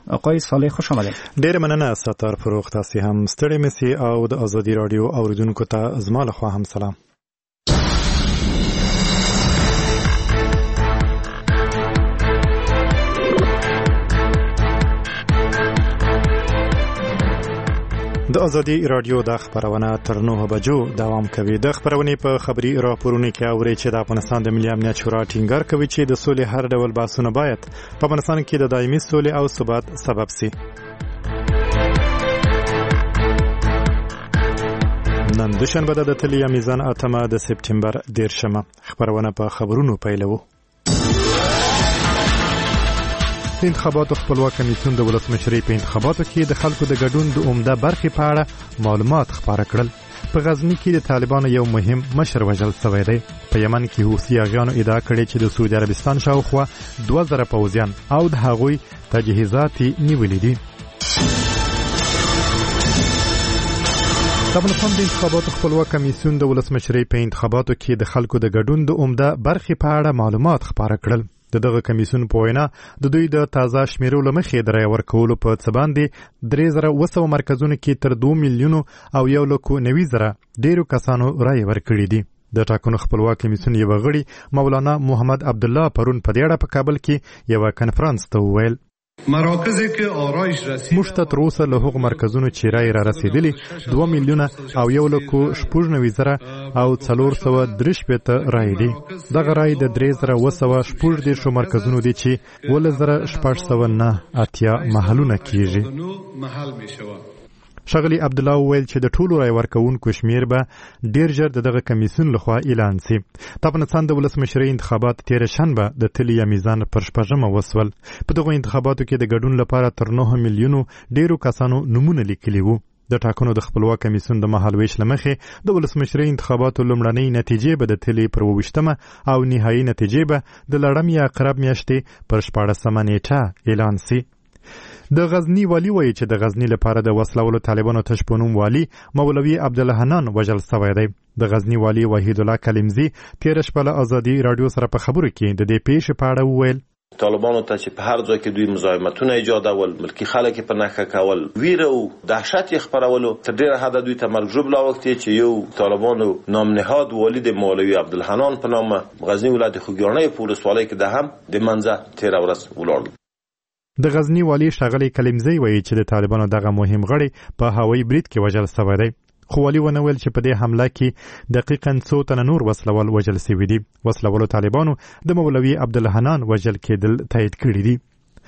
آقای صالح خوش آمدید. ډېر مننه ستار فروغ، تاسو هم ستړي مسي او د ازادي رادیو اوریدونکو ته زما له خوا هم سلام. د ازادي رادیو د خبرونه تر 9 بجو دوام کوي. د خبرونې په خبري راپورونو کې اوري چې د افغانستان د ملي امنیت شورا ټینګار کوي چې د سولې هر ډول بحثونه باید په افغانستان کې د دایمي سولې او ثبات سبب شي. نن دوشنبه د تلیا میزان اتمه د سپتمبر 10 خبرونه په خبرونو پیلوو. د انتخاباتو خپلواک کمیسیون د ولسمشرۍ په انتخاباتو کې د خلکو د ګډون د عمده برخې په اړه معلومات خپاره کړل. په غزنی کې د طالبانو یو مهم مشر وژل شوی دی. په یمن کې حوثي اغیانو ادعا کړې چې د سعودي عربستان شاوخوا 2000 پوځیان او د هغوی تجهیزات نیولې دي. د افغانستان د انتخاباتو خپلواک کمیسیون د ولسمشرۍ په انتخاباتو کې د خلکو د ګډون د عمده برخې په اړه معلومات خپاره کړل. دغه کمیسیون په وینا د دوی د تازه شمیرو لمخې د رای ورکولو په څه باندې 3200 مرکزونو کې تر 2 میلیون او 190,000 ډیرو کسانو رای ورکړي دي. د ټاکنو خپلواک کمیسیون یو غړي مولانا محمد عبدالله پرون په دیړه په کابل کې یو کانفرنس ته وویل مراکزی که آرایش رسید مشتت روسه له هغو مرکزونو چې رای را رسیدلی 2 میلیون او 190,000 او 430 رای دي. دغه رای د 3200 مرکزونو دي چې 1608 محلونه کیږي. شغلی عبدالله وویل چې د ټولو رای ورکوونکو شمیر به ډیر ژر دغه کمیسیون لخوا اعلان شي. د افغانستان د ولسمشرۍ انتخابات تیر شنبه د تلیا میزان پر 6 وسول. په دغه انتخاباتو کې د ګډون لپاره تر 9 میلیون ډیرو کسانو نمونه لیکلي وو. د ټاکنو د خپلواک کمیسیون د مهالويش لمخې د ولسمشرۍ انتخاباتو لومړنۍ نتیجې به د تلې پر 28 او نهایي نتیجې به د لړم یا اقرب میاشتې پر 14 نیټه اعلان شي. د غزنی والی وایي چې د غزنی لپاره د وسلوالو طالبانو تشپونوم والی مولوی عبدالحنان وژل شوی دی. د غزنی والی وحید الله کلمزی تیر شپه له ازادي رادیو سره په خبرو کې د دې پیښې په اړه وویل طالبانو ته چې په هر ځای کې دوی مزاحمتونه ایجادول، ملکی خلک په نخښه کول، ویره او دهشت یې خپرولو، تر ډیره حده دوی ته مرګ ژوبله وختي چې یو طالبانو نام نهاد والد مولوی عبدالحنان په نامه غزنی ولایت خوږیاڼۍ په ولسوالۍ کې د هم د منځه تیر ورځ ولاړل. د غزنی والی ښاغلی کلمزی وایي چې د طالبانو دغه مهم غړي په هوایي برید کې وژل شوی دی. خو والی ونه ویل چې په دې حمله کې دقیقاً څو تنه نور وسلوال وژل شوي دي. وسلوالو طالبانو د مولوي عبدالحنان وژل کېدل تایید کړي دي.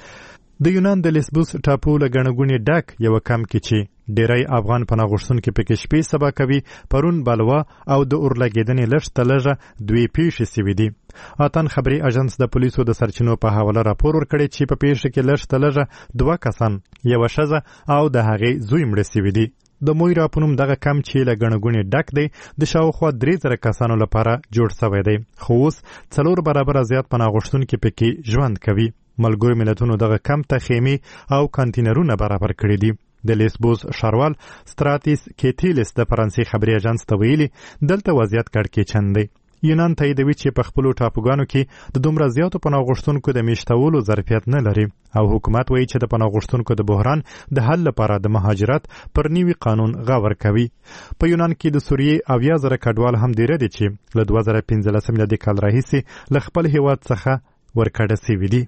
د یونان د لیسبوس ټاپو له ګڼه ګوڼې ډک یو کمپ کې چې ډیری افغان پناه غوښتونکي پکې شپې سبا کوي پرون بلوا او د اورلګېدنې لږ تلږه دوی پیښې شوي دي. اتن خبري اژانس د پولیسو د سرچینو په حواله راپور ورکړی چې په پیښه کې لږ تلږه 2 کسان یو ښځه او د هغې زوی مړه شوي دي. د مویرا په نوم دغه کمپ چې له ګڼه ګوڼې ډک دی د شاوخوا 3000 کسانو لپاره جوړ شوی دی. خو اوس 4 برابره زیات پناه غوښتونکي پکې ژوند کوي. ملګرو ملتونو دغه کمپ ته خیمې او کانتینرونه برابر کړي دي. د لیسبوس ښاروال ستراتیس کیتیلس د فرانسې خبري اژانس ته ویلي دلته وضعیت کړکېچن دی. یونان تاییدوي چې په خپلو ټاپوګانو کې د دومره زیاتو پناه غوښتونکو د میشتولو ظرفیت نه لري او حکومت وایي چې د پناه غوښتونکو د بحران د حل لپاره د مهاجرت پر نوي قانون غور کوي. په یونان کې د سوریې 80,000 کډوال هم ډیره دي چې له 2015 میلادي کال راهیسې له خپل هیواد څخه ورکړه شوي دي.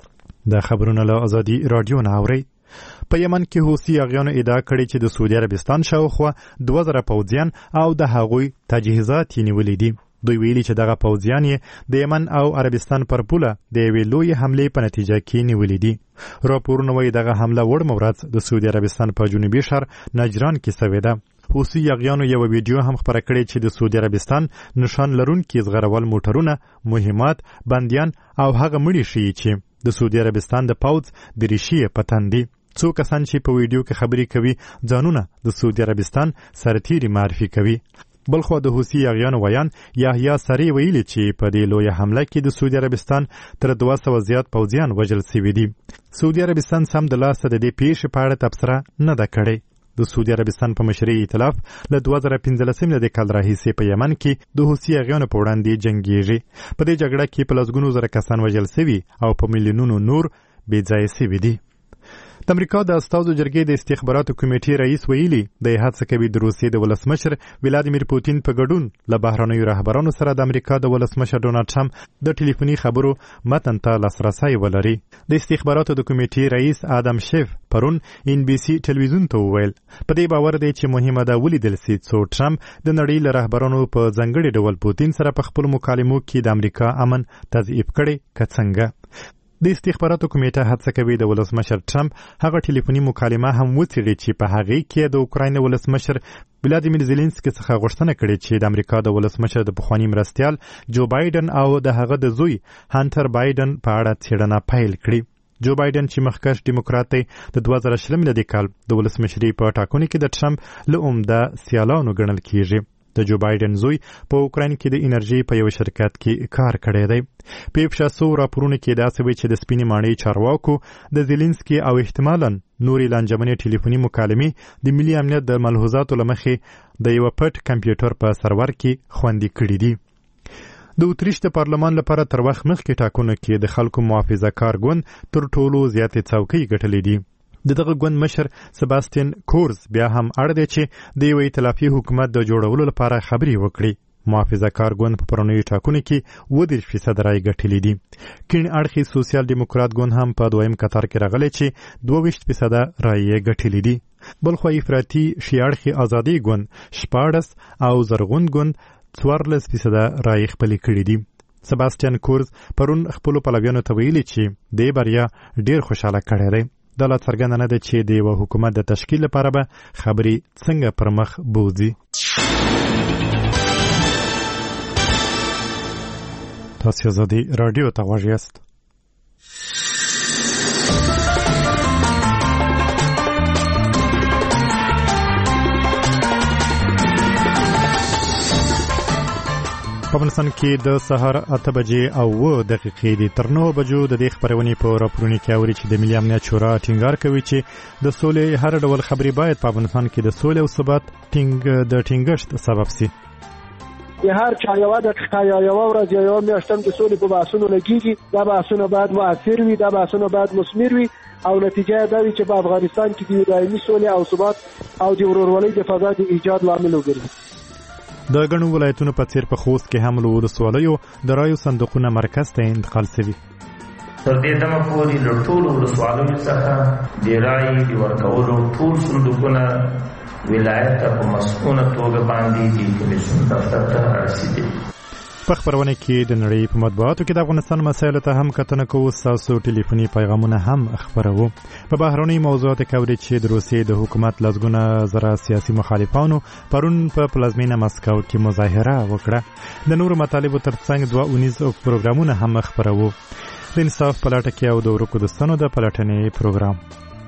دا خبرونه له ازادي رادیو نه اورئ. په یمن کې حوثي اغیانو ادعا کړې چې د سعودي عربستان شاوخوا 2000 پوځیان او د هغوی تجهیزات یې نیولې دي. دوی ویلي چې دغه پوځیان یې د یمن او عربستان پر پوله د یوې لویې حملې په نتیجه کې نیولې دي. راپورونه وایي دغه حمله وړمه ورځ د سعودي عربستان په جنوبي ښار نجران کې شوې ده. حوثي اغیانو یو ویډیو هم خپره کړې چې د سعودي عربستان نشان لرونکي زغرول موټرونه، مهمات، بندیان او هغه مړي ښیي چې د سعودي عربستان د پوځ د ریشې په تن دي. څو کسان چې په ویډیو کې خبرې کوي ځانونه د سعودي عربستان سرتیري معرفي کوي. بلخو د حوثي اغیانو ویان یحیی سری ویلي چې په دې لویه حمله کې د سعودي عربستان تر 200 زیات پوځیان وژل شوي دي. سعودي عربستان سم د لاسه د دې پیښې په اړه تبصره نه ده کړې. د سعودي عربستان په مشرۍ ائتلاف له 2015 میلادي کال راهیسې په یمن کې د حوثي اغیانو په وړاندې جنګیږي. په دې جګړه کې په لسګونو زره کسان وژل شوي او په میلیونونو نور بې ځایه شوي دي. د امریکا د استازو جرګې د استخباراتو کمیټې رئیس ویلي دی هڅه کوي د روسیې د ولسمشر ولادیمیر پوتین په ګډون له بهرنیو رهبرانو سره د امریکا د ولسمشر ډونالډ ټرمپ د ټلیفوني خبرو متن ته لاسرسی ولري. د استخباراتو د کمیټې رئیس آدم شیف پرون ان بي سي ټلویزیون ته وویل په دې باور دی چې مهمه ده ولیدل سي څو ټرمپ د نړۍ له رهبرانو په ځانګړي ډول پوتین سره په خپلو مکالمو کې د امریکا امن تضعیف کړي که څنګه. د استخباراتو کمیټه هڅه کوي د ولسمشر ټرمپ هغه ټلیفوني مکالمه هم وڅېړي چې په هغې کې د اوکراین ولسمشر ولادیمیر زيلنسکي څخه غوښتنه کړې چې د امریکا د ولسمشر د پخواني مرستیال جو بایدن او د هغه د زوی هانټر بایدن په اړه څېړنه پیل کړي. جو بایدن چې مخکښ ډیموکرات دی د 2020 میلادي کال د ولسمشرۍ په ټاکنو کې د ټرمپ له عمده سیالانو ګڼل کیږي. د جو بایدن زوی په اوکراین کې د انرژي په یو شرکت کې کار کړی دی. په افشاسو راپورونو کې داسې وی چې د سپینې ماڼۍ چارواکو د زيلنسکي او احتمالاً نورې لانجمنې ټلیفوني مکالمې د ملي امنیت د ملحوظاتو له مخې د یو پټ کمپیوټر په سرور کې خوندي کړي دي. د اتریش د پارلمان لپاره تر وخت مخکې ټاکنو کې د خلکو محافظه کار ګوند تر ټولو زیاتې څوکۍ ګټلې دي. د دغه ګوند مشر سباستین کورز بیا هم اړ دی چې د یو ائتلافي حکومت د جوړولو لپاره خبرې وکړي. محافظه کار ګوند په پرونیو ټاکنو کې 30% رای ګټلې دي. کیڼ اړخي سوسیال ډیموکرات ګوند هم په دویم قطار کې راغلی چې 22% رای یې ګټلې دي. بلخو افراطي شیعه اړخي ازادي ګوند 14 او زرغون ګوند 14% رای خپلې کړې دي. سباستین کورز پرون خپلو پلویانو ته ویلي چې دې بریا ډیر خوشاله کړی دی. دا لا څرګنده نه ده چې د یو حکومت د تشکیل لپاره به خبرې څنګه پر مخ بوځي. تاسو زادي رادیو ته غوږ یاست. په افغانستان کې د سهار 8 بجې او 9 دقیقې دي. تر 9 بجو د دې خبرونې په راپورونو کې اوري چې د ملي امنیت شورا ټینګار کوي چې د سولې هر ډول خبرې باید په افغانستان کې د سولې او ثبات د ټینګښت سبب شي. هر چا یو دقیقه یا یو ورځ یا یو میاشت د سولې په بحثونو لګیږي. دا بحثونه باید مؤثر وي، دا بحثونه باید مثمر وي او نتیجه دا وي چې په افغانستان کې د دایمي سولې او ثبات او د ورورولۍ د فضا د ایجاد لامل وګرځي. د ګڼو ولایتونو په څیر په خوست کې هم له ولسوالیو د رایو صندوقونه مرکز ته انتقال شوي. تر دې دمه پورې له ټولو ولسوالیو څخه د رایې د ورکولو ټول صندوقونه ولایت ته په مسؤونه توګه باندې د کمیسیون دفتر ته رسیدلي. په خبرونه کې د نړۍ په مطبوعاتو کې د افغانستان مسایلو ته هم کتنه کوو. ستاسو ټلیفوني پیغامونه هم خبروو. په بهرنۍ موضوعاتو کې اوري چې د روسیې د حکومت لسګونه زره سیاسي مخالفانو پرون په پلازمینه مسکو کې مظاهره وکړه. د نورو مطالبو ترڅنګ 2 پروګرامونه هم خبروو. د انصاف په لټه کې او د ورکو دوستانو د پلټنې پروګرام.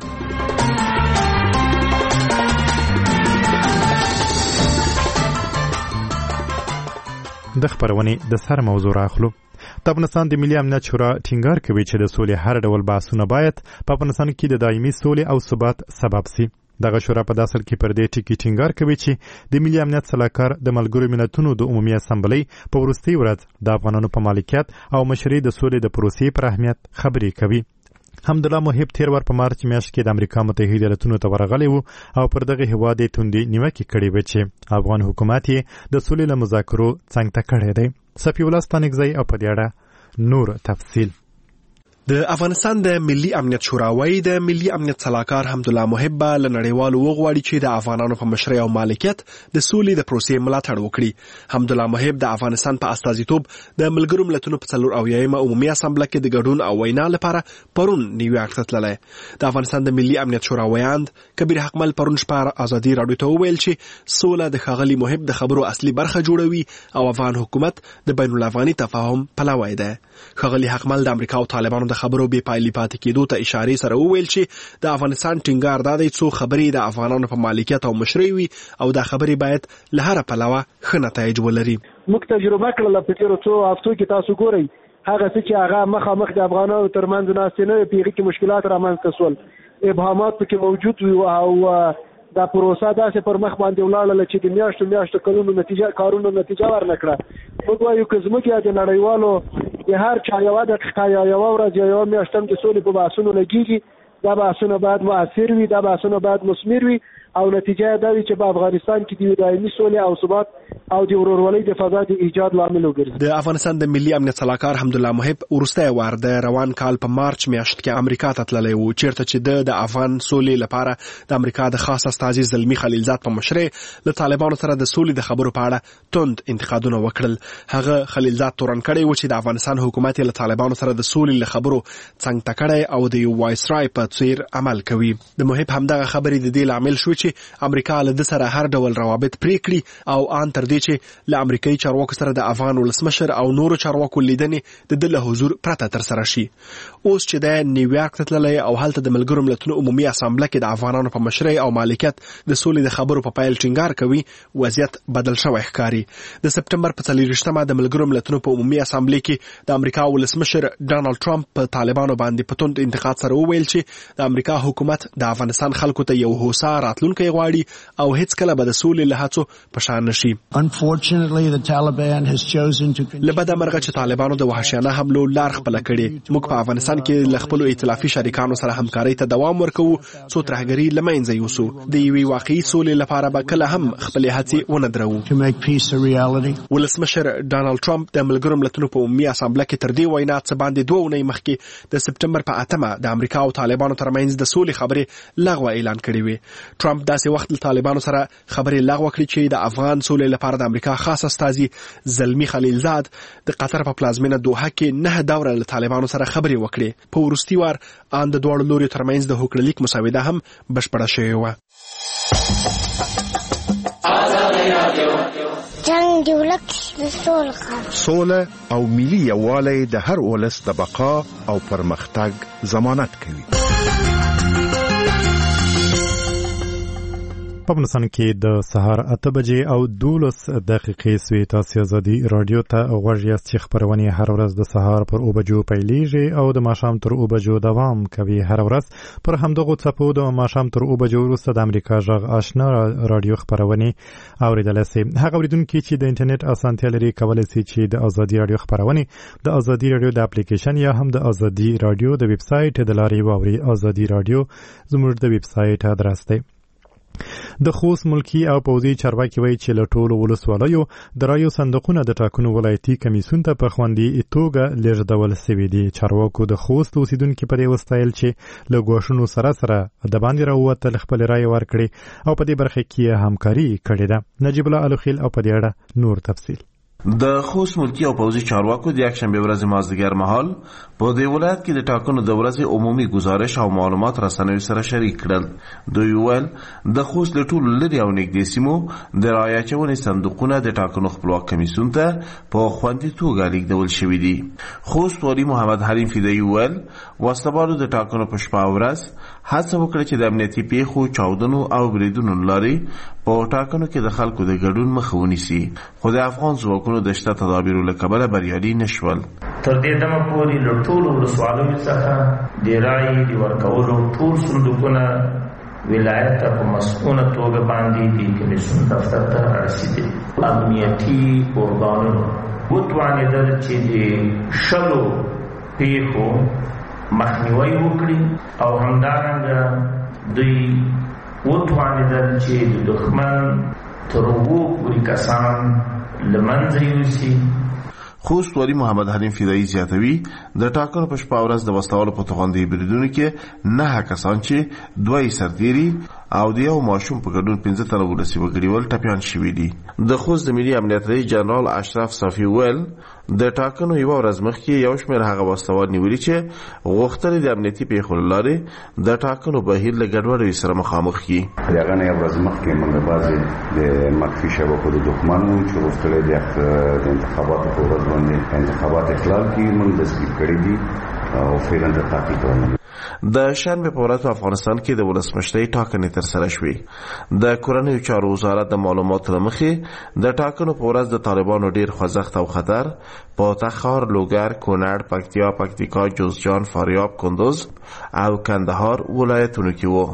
د خبرونې د سر موضوع راخلو. د افغانستان د ملي امنیت شورا ټینګار کوي چې د سولې هر ډول بحثونه باید په افغانستان کې د دایمي سولې او ثبات سبب شي. دغه شورا په داسل کې پر دې ټکی ټینګار کوي چې د ملي امنیت صلاحکار د ملګرو ملتونو د عمومي اسامبلۍ په وروستۍ ورځ د افغانانو په مالکیت او مشرۍ د سولې د پروسې پر اهمیت خبرې کوي. حمدالله محب تیر ور په مارچ میاشت کې د امریکا متحده ایالاتونو ته ورغلی وو او پر دغه هیواد یې توندې نیوکې کړې وې چې افغان حکومت یې د سولې له مذاکرو څنګ ته کړی دی. صفي الله ستانکزی او په دې اړه نور تفصیل. د افغانستان د ملي امنیت شورا وايي د ملي امنیت صلاحکار حمدالله محب له نړیوالو وغواړي چې د افغانانو په مشرۍ او مالکیت د سولې د پروسې ملاتړ وکړي. حمدالله محب د افغانستان په استازیتوب د ملګرو ملتونو په 4اویایم عمومي اسامبله کې د ګډون او وینا لپاره پرون نیویارک ته تللی. د افغانستان د ملي امنیت شورا ویاند کبیر حقمل پرون شپه ازادي راډیو ته وویل چې سوله د ښاغلي محب د خبرو اصلي برخه جوړوي او افغان حکومت د بین الافغاني تفاهم پلوی دی. ښاغلي حقمل د امریکا او طالبانو د خبرو بې پایلې پاتې کېدو ته اشارې سره وویل چې د افغانستان ټینګار دا دی څو خبرې د افغانانو په مالکیت او مشرۍ وي او دا خبرې باید له هره پلوه ښه نتایج ولري. موږ تجربه کړله په تېرو څو هفتو کې. تاسو ګورئ هغه څه چې هغه مخامخ د افغانانو ترمنځ ناستې نه وې، په هغې کې مشکلات رامنځته شول، ابهامات پکې موجود وي او دا پروسه داسې پر مخ باندې ولاړله چې د میاشتو کلونو کارونو نتیجه ورنه کړه. موږ وایو که زموږ یا د نړیوالو د هر چا یوه دقیقه یا یوه ورځ یا یوه میاشت هم د سولې په بحثونو لګېږي دا بحثونه باید مؤثر وي، دا بحثونه باید مثمر وي او نتیجه دا وي چې په افغانستان کې د دایمي سولې او ثبات او د ورورولۍ د فضا د ایجاد لامل وګرځي. د افغانستان د ملي امنیت صلاحکار حمدالله محب وروستی وار د روان کال په مارچ میاشت کې امریکا ته تللی و، چیرته چې د افغان سولې لپاره د امریکا د خاص استازي زلمی خلیلزاد په مشرۍ له طالبانو سره د سولې د خبرو په اړه توند انتقادونه وکړل. هغه خلیلزاد تورن کړی و چې د افغانستان حکومت له طالبانو سره د سولې له خبرو څنګ تکړی او د وایسرای په څیر عمل کوي. د محب همدغه خبرې د دې لامل شو چې امریکا له د سره هر ډول روابط پرې کړي او ان تر دې چې له امریکایي چارواکو سره د افغان ولسمشر او نورو چارواکو لیدنې د له حضور پرته تر سره شي. اوس چې د نیویارک ته تللی او هلته د ملګرو ملتونو عمومي اسامبله کې د افغانانو په مشرۍ او مالکیت د سولې د خبرو په پیل ټینګار کوي، وضعیت بدل شوی ښکاري. د سپټمبر په 24مه د ملګرو ملتونو په عمومي اسامبلې کې د امریکا ولسمشر ډانلډ ټرمپ په طالبانو باندې په توند انتقاد سره وویل چې د امریکا حکومت د افغانستان خلکو ته یو هوسا راتلونکی غواړي او هیڅ کله به د سولې له هڅو په شا نشي. له بده مرغه چې طالبانو د وحشیانه حملو لار خپله کړې، موږ په افغانستان کې له خپلو ائتلافي شریکانو سره همکارۍ ته دوام ورکوو څو ترهګري له منځه یوسو. د یوې واقعي سولې لپاره به کله هم خپلې هڅې ونه درو. ولسمشر ډانلډ ټرمپ د ملګرو ملتونو په عمومي اسامبله کې تر دې وینا څه باندې 2 اونۍ مخکې د سپټمبر په 8مه د امریکا او طالبانو ترمنځ د سولې خبرې لغوه اعلان کړې وې. ټرمپ داسې وخت له طالبانو سره خبرې لغوه کړې چې د افغان سولې لپاره د امریکا خاص استازي زلمی خلیلزاد د قطر په پلازمینه دوحه کې 9 دوره له طالبانو سره خبرې وکړې. په وروستي وار ان د دواړو لوري ترمنځ د هوکړلیک مسوده هم بشپړه شوې وه. جنگ دی ولک د سوله او ملي یووالی د هر ولس د بقا او پرمختګ ضمانت کوي. په افغانستان کې د سهار 8 بجې او 12 دقیقې سوي. تاسو ازادي رادیو ته غوږ یاست چې خبرونه هر ورځ د سهار پر 9 بجو پیلېږي او د ماښام تر 9 بجو دوام کوي. هر ورځ پر همدغه څپو د ماښام تر 9 بجو وروسته د امریکا غږ آشنا رادیو خبرونه اوریدل شي. هغه اوریدونکو چې د انټرنیټ اسانتیا لري کولای شي چې د ازادي رادیو خبرونه د ازادي رادیو د اپلیکیشن یا هم د ازادي رادیو د ویب سټ د لارې واوري. ازادي رادیو زموږ د ویب سټ ادرس دی. د خوست ملکی او پوځي چارواکي وایي چې له ټولو ولسوالیو د رایو صندوقونه د ټاکنو ولایتي کمیسیون ته په خوندي توګه لیږدول شوي دي. چارواکو د خوست اوسیدونکي په دې وستایل چې له ګواښونو سره د باندې راووتل خپل رای ورکړي او په دې برخه کې همکاري کړې ده. نجیب الله الخیل او په دې اړه نور تفصیل. د خوست ملکی او پوځي چارواکو د یکشنبه ورځ مازدیګر مهال په دې ولایت کې د ټاکنو د ورځې عمومي گزارش او معلومات رسنیو سره شریک کړل. دوی ویل د خوست له ټولو لرې او نږدې سیمو د رایې اچونې صندوقونه د ټاکنو خپلواک کمیسیون ته په خوندي توګه لیږدول شوي دي. خوست والي محمد حلیم فدایي ویل وسلوالو د ټاکنو په شپه ورځ هڅه وکړه چې د امنیتي پیښو، چاودنو او بریدونو لارې په ټاکنو کې د خلکو د ګډون مخه ونیسي، خو د افغان ځواکونو د شته تدابیرو له کبله بریالي نشول. تر دې دمه پورې له ټولو ولسوالیو څخه د رایې د ورکولو ټول صندوقونه ولایت ته په مسؤونه توګه باندې د کمیسیون دفتر ته رسیدلي. امنیتي ارګانونو وتوانېدل چې د شلو پیښو مخنیوی وکړي او همدارنګه دوی وتوانېدل چې د دښمن تر 2 پورې کسان له منځه یوسي. خوست والي محمد حلیم فدایي زیاتوي د ټاکنو په شپه ورځ د وسلوالو په توغندي بریدونو کې 9 کسان چې 2 سرتیري او د یو ماشوم په ګډون 15 تنه ولسي وګړي ټپیان شوي دي. د خوست د ملي امنیت رئیس جنرال اشرف صافي ویل د ټاکنو یو ورځ مخکې یو شمېر هغه وسلوال نیولي چې غوښتل د امنیتي پیښو له لارې د ټاکنو بهیر له ګډوډۍ سره مخامخ کړي. هغه نه یو ورځ مخکې موږ بعضې د مخفي شبکو د دښمن وو چې غوښتل د انتخاباتو په ورځ باندې انتخابات اخلال کړي، موږ دستګیر کړي دي او فعلا د تعقیب کوو. د شنبه په ورځ په افغانستان کې د ولسمشرۍ ټاکنې ترسره شوې. د کورنیو چارو وزارت د معلوماتو له مخې د ټاکنو په ورځ د طالبانو ډیر خوځښت او خطر په تخار، لوګر، کونړ، پکتیا، پکتیکا، جوزجان، فاریاب، کندوز او کندهار ولایتونو کې وو.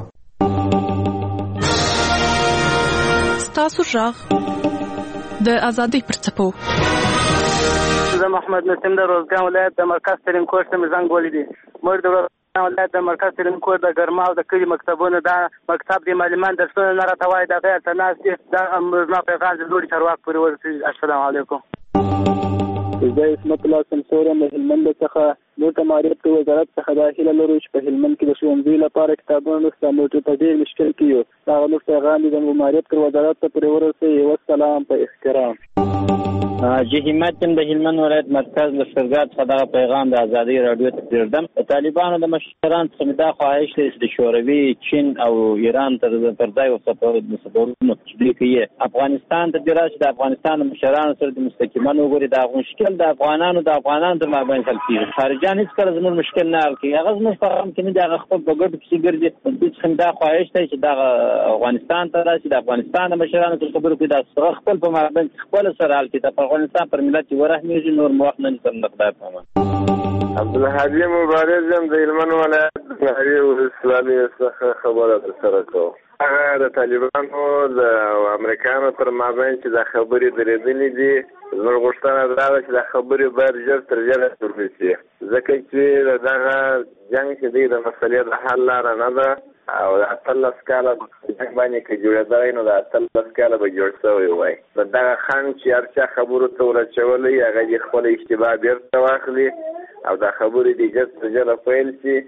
ستاسو غږ د ازادۍ پر څپو. زه محمد نسیم د روزګان ولایت د مرکز ترین کوټ ته زنګ ولیدي. موږ د ولایت د مرکز تعلیم کور د ګرما او د کلي مکتبونو دا مکتب د معلمان درسونه نه راته وایي دا غیر تناسي دا زما پیغام د لوړي چارواکو پورې ورسېږي. السلام علیکم. زه اسمت الله سمسور یم د هلمند څخه. موږ د معلومات وزارت څخه دا هیله لرو چې په هلمند کې د ښوونځیو لپاره کتابونه نشته. موږ په ډېر مشکل کې یو. دا موږ پیغام د معلومات وزارت ته پورې ورسوي. والسلام په احترام. جی همت د هلمند ولایت مرکز لشکرګاه څخه دا پیغام د ازادي رادیو ته پرېږدم. طالبانو د مشرانو څخه دا خواهش دی چې د شوروي، چین او ایران تر ځای او سفرونو چې کوي افغانستان ته دراسه د افغانستان مشرانو سره د مستقیمن وګوري. دا مشکل د افغانانو د مابین حل کیږي. خارجان هیڅ کله زموږ مشکل نه حل کوي. هغه زموږ په هم کې نه دا خپل په ګډ کې ګرځي. څنګه دا خواهش دی چې د افغانستان ته راشي، د افغانستان د مشرانو سره خبرې کوي. دا خپل په مابین خپل سره حل کړي. افغانستان پر ملت ورحمېږي. نور موخت نه سره نقدار کوم. عبدالهادي مبارز هم د هلمند ولایت نهري ولسوالۍ څخه خبره ترسره کوم. هغه د طالبانو د امریکایانو تر مابین چې دا خبرې درېدلې دي، زموږ غوښتنه دا ده چې دا خبرې باید ژر تر ژره پرې شي، ځکه چې دغه جنګ چې دی د مسلې د حل لاره نه ده او د 18 کاله جنګ باندې که جوړېدلی نو د 18 کاله به جوړ شوی وای. د دغه خنډ چې هر چا خبرو ته ورچولی هغه دې خپله اشتباه بېرته واخلي او دا خبرې دې ژر تر ژره پیل شي.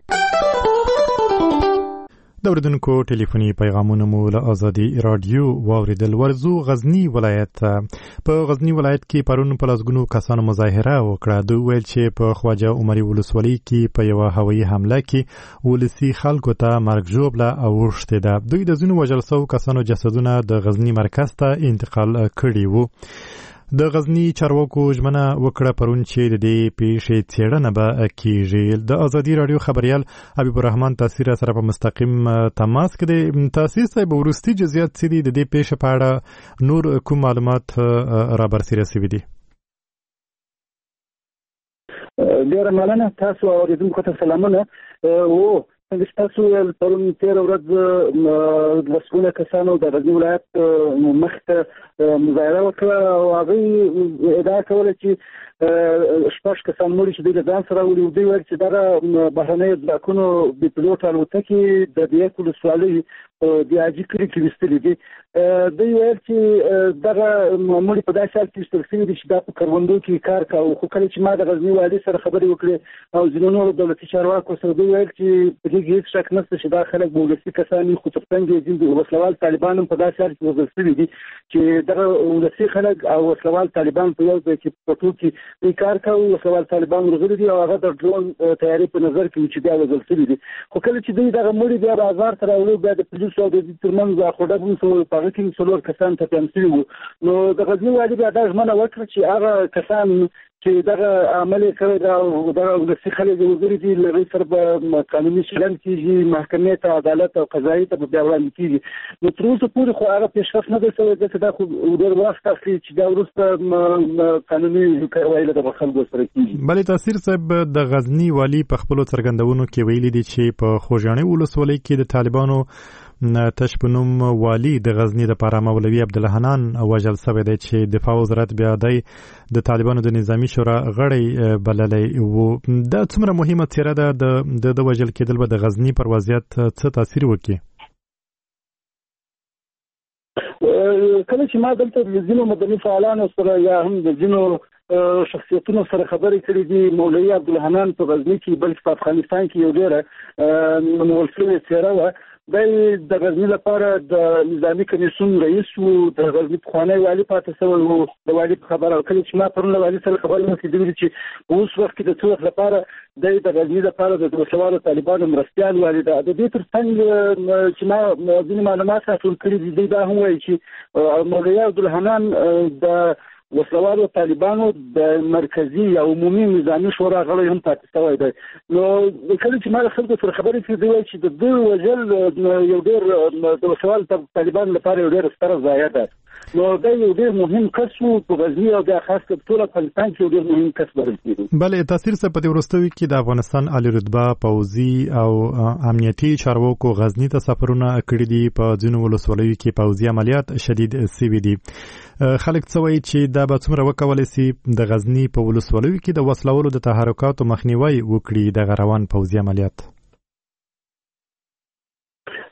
د اوریدونکو ټلیفوني پیغامونه مو له ازادي رادیو واوریدل. ورزو غزنی ولایت. په غزنی ولایت کې پرون په لسګونو کسانو مظاهره وکړه. دوی ویل چې په خواجه عمري ولسوالۍ کې په یوه هوایي حمله کې ولسي خلکو ته مرګ ژوبله اوښتې ده. دوی د ځینو وژل شوو کسانو جسدونه د غزنی مرکز ته انتقال کړي وو. د غزنی چارواکو ژمنه وکړه پرون چې د دې پیښې څېړنه به کیږي. د ازادي رادیو خبریال حبیب الرحمن تاثیر سره په مستقیم تماس کې دی. تاثیر صاحب وروستي جزئیات څه دي؟ د دې پیښې په اړه نور کوم معلومات را برسېره شوي دي؟ ډېره مننه. تاسو اورېدونکو ته سلامونه. څنګه تاسو پرون تېره ورځ لسګونه کسانو د غزني ولایت مخ ته مظاهره وکړه او هغوی ادعا کوله چې 6 کسان مړي چې دوی له ځان سره وړي. دوی ویل چې دغه بهرنیو ځواکونو د پیلوټ الوتکې د بیک ولسوالۍ د حاجي کلي کې ویستلې دي. دوی ویل چې دغه مړي په داسې حال کې ویستل شوي دي چې دا په کروندو کې کار کاوه. خو کله چې ما د غزني والي سره خبرې وکړې او ځینو نورو دولتي چارواکو سره، دوی ویل چې په دې کې هېڅ شک نشته چې دا خلک به ولسي کسان وي، خو تر څنګ یې ځینې وسلوال طالبان هم په داسې حال کې وژل شوي دي چې دغه ولسي خلک او وسلوال طالبان په یو ځای کې په ټول کې دوی کار کوي. وسلوال طالبان ورغلي دي او هغه د ډرون تیاري په نظر کې چې بیا وژل شوي دي. خو کله چې دوی دغه مړي بیا بازار ته راوړي، بیا د پولیسو او د دوی ترمنځ اخوډه په هغه کې 4 کسان ټپیان شوي وو. نو د غزني والي بیا دا ژمنه وکړه چې هغه کسان چې دغه عمل کړی دا دغه ولسي خلک وګړي دي لږ سره به قانوني چلند کیږي، محکمې ته عدالت او قضایي ته بیا وړاندې کیږي. نو تر اوسه پورې خو هغه پیشرفت نه دی شوی، ځکه دا خو ډېر وخت اخلي چې دا وروسته قانوني کاروایي له دغه خلکو سره کیږي. بلې تاثیر صاحب د غزني والي په خپلو څرګندونو کې ویلي دي چې په خوږیاڼي ولسوالۍ کې د طالبانو تش په نوم والي د غزنی د پاره مولوي عبدالحنان وژل شوی دی چې دفاع وزارت بیا دی د طالبانو د نظامی شورا غړی بللی وو. دا څومره مهمه څیره ده د وژل کېدل به د غزنی پر وضعیت څه تاثیر وکړي؟ کله چې ما دلته د ځینو مدني فعالانو سره یا هم د ځینو شخصیتونو سره خبرې کړې دي، مولوي عبدالحنان په غزنی کې بلکې په افغانستان کې یو ډېره نومول شوې څیره وه. د غزنی لپاره د نظامي کمیسیون رئیس وو، د غزنی پخوانی والي پاتې شوی وو. د والي په خبره کله چې ما پرون له والي سره خبرې وکړې، دوی چې په اوس وخت کې د څه وخت لپاره د غزنی لپاره د وسلوالو طالبانو مرستیال والي ده. د دې تر څنګ چې ما ځینې معلومات راټول کړي دي، دوی دا هم وایي چې مولوي عبدالحنان د وسلوالو طالبانو د مرکزي او عمومي نظامي شورا غړی هم پاتې شوی دی. نو کله چې ما له خلکو سره خبرې کړې، دوی وایي چې د دوی وژل یو ډېر د وسلوالو طالبانو لپاره یو ډېر ستره ضایعه ده. نو دا یو ډېر مهم کس وو په غزني او بیا خاص کر ټول افغانستان کې یو ډېر مهم کس بلل کېږي. بلې تاثیر څه په دې وروستیو کې د افغانستان عالی رتبه پوځي او امنیتي چارواکو غزني ته سفرونه کړي دي. په ځینو ولسوالیو کې پوځي عملیات شدید شوي دي. خلک څه وایي چې دا به څومره وکولی سي د غزني په ولسوالیو کې د وسلوالو د تحرکاتو مخنیوی وکړي دغه روان پوځي عملیات؟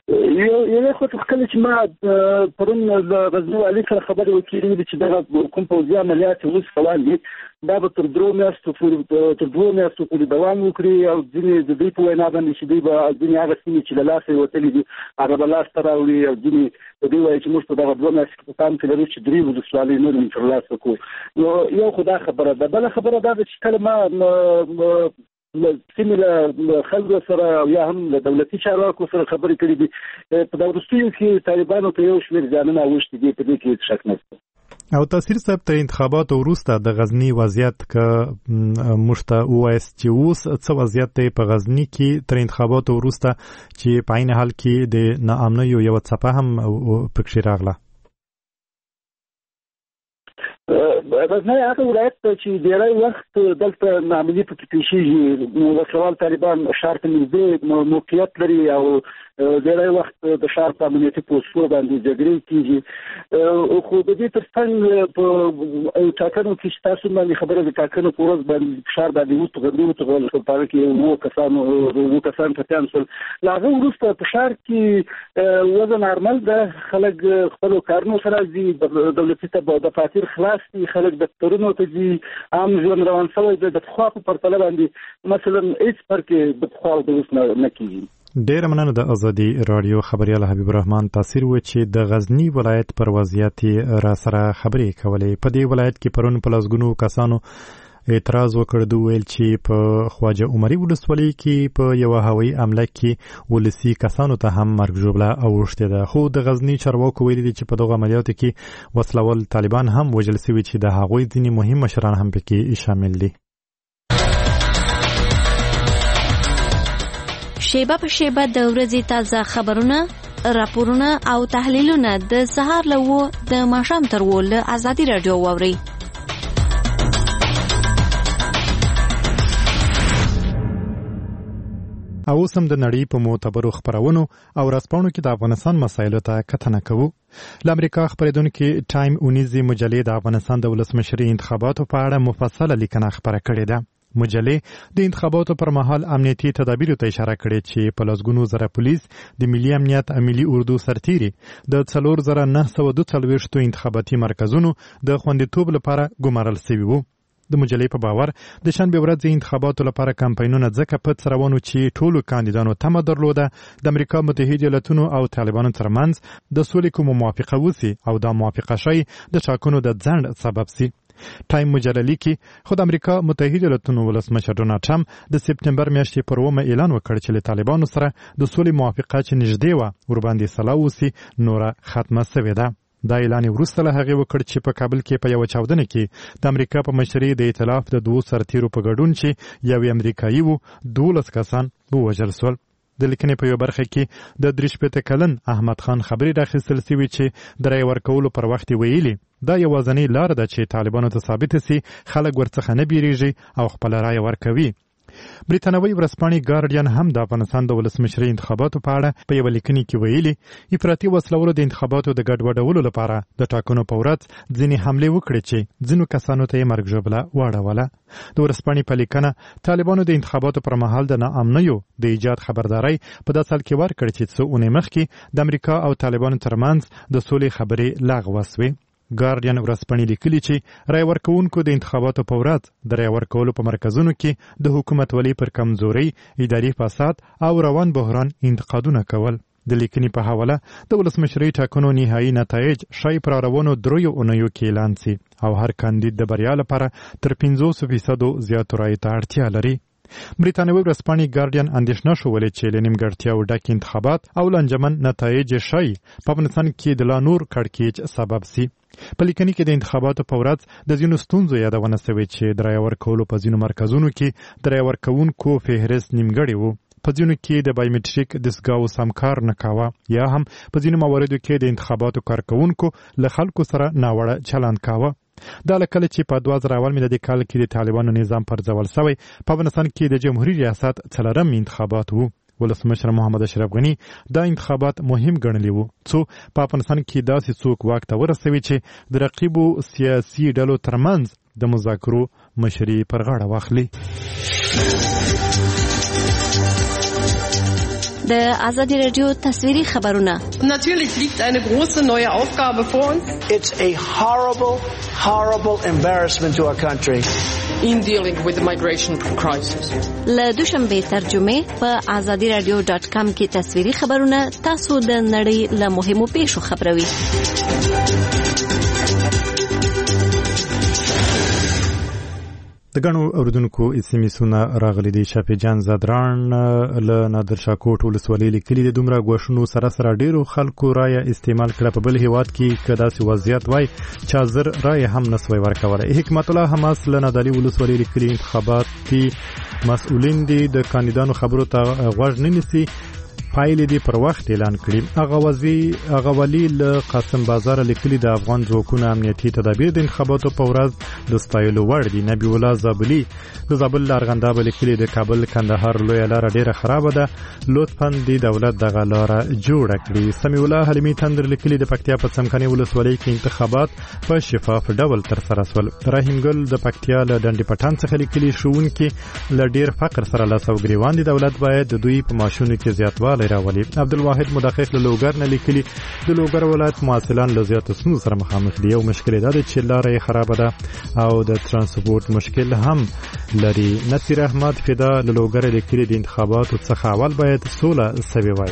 یو خو کله چې ما پرون د غزنی والي سره خبرې وکړې چې دا کوم پوځي عملیات اوس روان دي دا به تر 2 میاشتو پورې دوام وکړي او ځینې د دوی په وینا باندې چې دوی به ځینې هغه سیمې چې له لاسه وتلي دي هغه به لاسته راوړي او ځینې د دوی وایي چې موږ په دغه 2 میاشتو کې په پام کې لرو چې 3 ولسوالۍ نور هم ترلاسه کړو. نو یو خو دا خبره ده. بله خبره دا ده چې کله ما سیمې له خلکو سره یا هم له دولتي چارواکو سره خبرې کړې دي په دا وروستیو کې طالبانو ته یو شمېر زیانونه اوښتي دي، په دې کې شک نشته. او تاثیر صاحب تر انتخاباتو وروسته د غزنی وضعیت که موږ ته ووایست چې اوس څه وضعیت دی په غزنی کې تر انتخاباتو وروسته چې په عین حال کې د ناامنیو یوه څپه هم پکښې راغله؟ غزنی هغه ولایت چې ډېری وخت دلته ناامني پکې پیښیږي. وسلوال طالبان ښار ته نږدې موقعیت لري او ډېری وخت د ښار په امنیتي پوستو باندې جګړې کېږي. خو د دې تر څنګ په ټاکنو کې چې تاسو باندې خبره د ټاکنو په ورځ باندې ښار باندې وتغول په هغه کې 9 کسان ټپیان شول. له هغه وروسته په ښار کې وضع نارمل ده، خلک خپلو کارونو سره ځي، دولتي دفاتر خلاص دي، خلک دفترونو ته ځي، عام ژوند روان شوی دی. د پخوا په پرتله باندې مثلا هېڅ فرق د پخوا د اوس نه کېږي. ډېره مننه د ازادي راډیو خبریال حبیب الرحمن تاثیر و چې د غزنی ولایت پر وضعیت را سره خبرې کولې. په دې ولایت کې پرون په لسګونو کسانو اعتراض وکړ، دوی ویل چې په خواجه عمري ولسوالۍ کې په یوه هوایي حمله کې ولسي کسانو ته هم مرګ ژوبله اوښتې ده. خو د غزني چارواکو ویلي دي چې په دغه عملیاتو کې وسلوال طالبان هم وژل سوي چې د هغوی ځینې مهم مشران هم پکې شامل دي. شیبه په شیبه د ورځې تازه خبرونه، راپورونه او تحلیلونه د سهار له 9 د ماښام تر 10 له ازادي راډیو واورئ. او اوس هم د نړۍ په معتبرو خبرونو او رسپاڼو کې د افغانستان مسایلو ته کتنه کوو. له امریکا خپرېدونکې ټایم اونیزي مجلې د افغانستان د ولسمشرۍ انتخاباتو په اړه مفصله لیکنه خپره کړې ده. مجلې د انتخاباتو پر مهال امنیتي تدابیرو ته اشاره کړې چې په لسګونو زره پولیس د ملي امنیت ملي اردو سرتیري د 4942 انتخاباتي مرکزونو د خوندیتوب لپاره ګمارل شوي وو. د مجلې په باور د شنبې ورځې انتخاباتو لپاره کمپاینونه ځکه پټ روانو چې ټولو کاندیدانو تمه درلوده د امریکا متحده ایالتونو او طالبانو ترمنځ د سولې کومه موافقه وسي او دا موافقه شي د ټاکنو د ځنډ سبب سي. ټایم مجله لیکي خو د امریکا متحده ایالتونو ولسمشر ډونالډ ټرمپ د سپتمبر میاشتې پر 9 اعلان وکړ چې له طالبانو سره د سولې موافقه چې نږدې وه ورباندې سلا وسي نوره ختمه سوې ده. دا اعلان وروسته له هغې وکړ چې په کابل کې په یوه چاودنه کې د امریکا په مشرۍ د ائتلاف د 2 سرتیرو په ګډون چې یو امریکایي و 12 کسان ووژل شول. د لیکنې په یو برخه کې د 63 کلن احمد خان خبرې راخیستل سوي چې د رای ورکولو پر وخت ویلي دا یوازینۍ لار ده چې طالبانو ته ثابت سي خلک ورڅخه نه بیریږي او خپل رای ورکوي. بریتانوي ورځپاڼې ګارډین هم د افغانستان د ولسمشرۍ انتخاباتو په اړه په یوه لیکنې کې ویلي افراطي وسلوالو د انتخاباتو د ګډوډولو لپاره د ټاکنو په ورځ ځینې حملې وکړې چې ځینو کسانو ته یې مرګ ژوبله واړوله. د ورځپاڼې په لیکنه طالبانو د انتخاباتو پر مهال د ناامنیو د ایجاد خبرداری په داسې حال کې ورکړ چې څو اونۍ مخکې د امریکا او طالبانو ترمنځ د سولې خبرې لغوه سوې. ګارډین ورځپاڼې لیکلي چې رای ورکوونکو د انتخاباتو په ورځ د رای ورکولو په مرکزونو کې د حکومتولۍ پر کمزورۍ، اداري فساد او روان بحران انتقادونه کول. د لیکنې په حواله د ولسمشرۍ ټاکنو نهایي نتایج شاید پر روانو 3 اونیو کې اعلان سي او هر کاندید د بریا لپاره تر 50% زیاتو رایو ته اړتیا لري. بریتانوي ورځپاڼې ګارډین اندېښنه شولې چې له نیمګړتیاو ډک انتخابات او لنجمن نتایج شاید په افغانستان کې د لا نور کړکېچ سبب سي. په لیکنې کې د انتخاباتو په ورځ د ځینو ستونزو یادونه شوې چې د رای ورکولو په ځینو مرکزونو کې د رای ورکوونکو فهرست نیمګړی و. په ځینو کې د بایومټریک دستګاو سم کار نه کاوه یا هم په ځینو مواردو کې د انتخاباتو کارکوونکو له خلکو سره ناوړه چلند کاوه. دا لکه چې په 2000 میلادي کال کې د طالبانو نظام پرځول شوی په افغانستان کې د جمهوریت ریاست 4م انتخابات وو. ولسمشر محمد اشرف غنی دا انتخابات مهم ګڼلي وو څو په افغانستان کې داسې څوک واک ته ورسوي چې د رقیبو سیاسي ډلو ترمنځ د مذاکرو مشري پر غاړه واخلي. د آزادی رادیو تصویری خبرونه. Natürlich liegt eine große neue Aufgabe vor uns. It's a horrible embarrassment to our country. In dealing with the migration crisis. له دوشنبه ترجمه په azadiradio.com کې تصویری خبرونه تاسو د نړۍ له مهمو پیښو خبروي. د غنو اوردونکو اسمیسونه راغلي دي. شاپیجان زادران له نادرشاه کوټ ولسوالۍ لیکلي د دومره غوښنو سره ډیرو خلکو رای استعمال کړه په بل هیواد کې کداسې وضعیت وای چا زر رای هم نسوي ورکوله. حکمت الله حماس له نادالي ولسوالۍ لیکلي انتخاباتي مسؤلین دي د کاندیدانو خبرو ته غوږ نه نیسي، پایلې دې پر وخت اعلان کړي. هغه ولی له قاسم بازار لیکلي د افغان ځواکونو امنیتي تدابیر د انتخاباتو په ورځ د ستایلو وړ دي. نبی الله زابلی د زابل لارغنداب لیکلي د کابل کندهار لویه لاره ډیره خرابه ده، لطفاً د دولت دغه لاره جوړه کړي. سمیع الله حلیمي تندر لیکلي د پکتیا په څمکني ولسوالۍ کې انتخابات په شفاف ډول ترسره شول. رحیم ګل د پکتیا له ډنډې پټان څخه لیکلي ښوونکي له ډیر فقر سره لاس او ګریوان دي، دولت باید د دوی په معاشونو کې زیاتوالی راولي. عبدالواحد مدقق له لوګر نه لیکلي د لوګر ولایت محصلان له زیاتو ستونزو سره مخامخ دي. یو مشکل دا دی چې لاره یې خرابه ده او د ترانسپورت مشکل هم لري. نصیر احمد فدا له لوګر لیکلي د انتخاباتو څخه اول باید سوله سوي وای.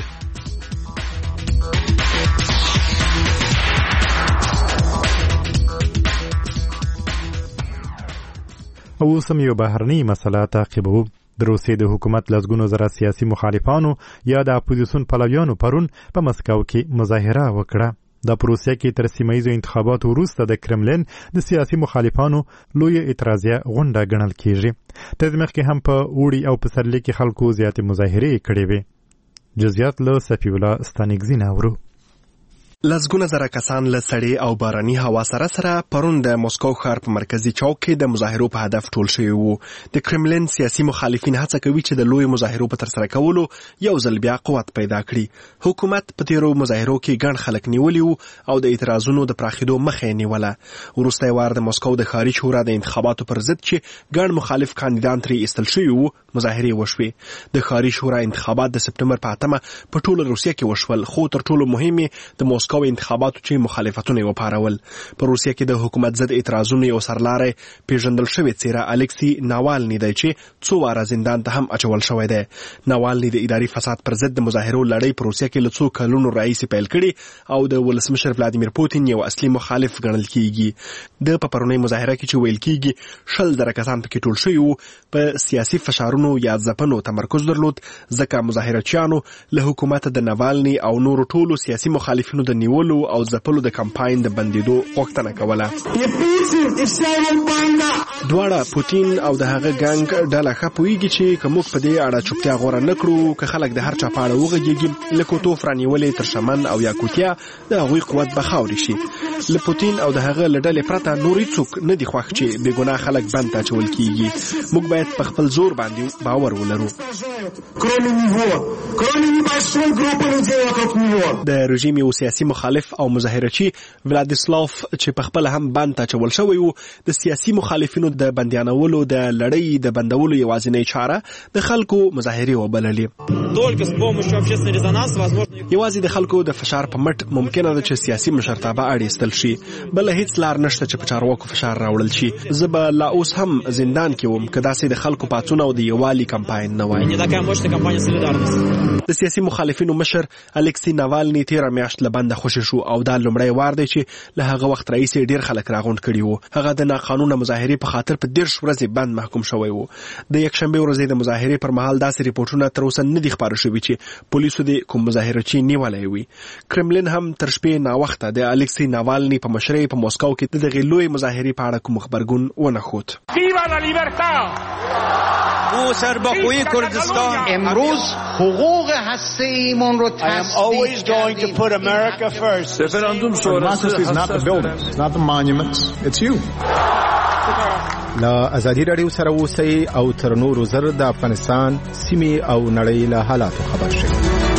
او سم یو بهرني مسله تعقیبو. د روسیې د حکومت لسګونو زره سیاسي مخالفانو یا د اپوزیسیون پلویانو پرون په مسکو کې مظاهره وکړه. د پروسیا کې تر سیمایي انتخاباتو وروسته د کرملین د سیاسي مخالفانو لوی اعتراضیه غونډه ګڼل کیږي. تزمخ کې هم په اوړي او پسرلي کې خلکو زیاتې مظاهرې کړې وې. جزئیات له صفی الله ستانګزی ناورو. لسګونه زره کسان له سړې او باراني هوا سره پرون د مسکو ښار په مرکزي چوک کې د مظاهرو په هدف ټول شوي وو. د کرملین سیاسي مخالفین هڅه کوي چې د لوی مظاهرو په ترسره کولو یو ځل بیا قوت پیدا کړي. حکومت په تیرو مظاهرو کې ګڼ خلک نیولي وو او د اعتراضونو د پراخېدو مخه یې نیوله. وروستی وار د مسکو د ښاري شورا د انتخاباتو پر ضد چې ګڼ مخالف کاندیدان ترې ایستل شوي وو مظاهرې وشوې. د ښاري شورا انتخابات د سپټمبر په 8 په ټوله روسیه کې وشول، خو تر ټولو مهم د مسکو انتخاباتو چې مخالفتونه یې وپارول. په روسیه کې د حکومت ضد اعتراضونو یو سرلاری پیژندل شوی څیره الکسی ناوالني دی چې 2 واره زندان ته هم اچول شوی دی. ناوالني د اداري فساد پر ضد د مظاهرو لړۍ په روسیه کې له 2 کلونو راهیسې پیل کړي او د ولسمشر ولادیمیر پوتین یو اصلي مخالف ګڼل کیږي. د په پرونۍ مظاهره کې چې ویل کیږي 100 کسان پکې ټول شوي وو، په سیاسي فشارونو یا ځپنو تمرکز درلود، ځکه مظاهرچیانو له حکومت د ناوالني او نورو ټولو سیاسي مخالفینو د نیولو او ځپلو د کمپاین د بندیدو غوښتنه کوله. دواړه پوتین او د هغه ګنګ ډله ښه پوهیږي چې که موږ په دې اړه چوپتیا غوره نه کړو، که خلک د هر چا په اړه وغږیږي لکه توف رانیولې تر شمن او یاکوتیا، د هغوی قوت به خاورې شي. له پوتین او د هغه له ډلې پرته نور هیڅوک نه دي خوښ چې بې ګناه خلک بند ته اچول کیږي. موږ باید په خپل زور باندې باور ولرو. د رژیم یو سیاسي مخالف او مظاهرچی ولادیسلاف چې په خپل هم بند ته اچول شوی وو، د سیاسي مخالفینو د بندیانولو د لړۍ د بندولو یوازینۍ چاره د خلکو مظاهرې وبللې. یوازې د خلکو د فشار په مټ ممکنه ده چې سیاسي مشرتابه اړیستل شي، بل هیڅ لار نشته چې په چارواکو فشار راوړل شي. زه به لا اوس هم زندان کې وم که داسې د خلکو پاڅون او د یووالي کمپاین نه وای. د سیاسي مخالفینو مشر الکسی ناوالني 13 میاشت له بنده خوشی شو او دا لومړی وار دی چې له هغه وخت راهیسې ډیر خلک راغونډ کړي وو. هغه د ناقانونه مظاهرې په خاطر په 10 ورځې بند محکوم شوی وو. د یکشنبه ورځې د مظاهرې پر مهال داسې ریپورتونه تر اوسه نه دي خپاره شوي چې پولیسو د کوم مظاهرچی نیولی وي. کرملین هم تر شپې ناوخته د الکسی ناوالني په مشرۍ په مسکو کې د دغې لوی مظاهرې په اړه کوم خبرګون ونه ښود. سرباخوی کردستان امروز حقوق هسته‌ایمون رو تثبیت کردیم. Referendum sonrası is not the buildings, not the monuments, it's you. لا ازادي رادیو سره اوسئ او تر نورو زر د افغانستان سیمې او نړۍ له حالاتو خبر شئ.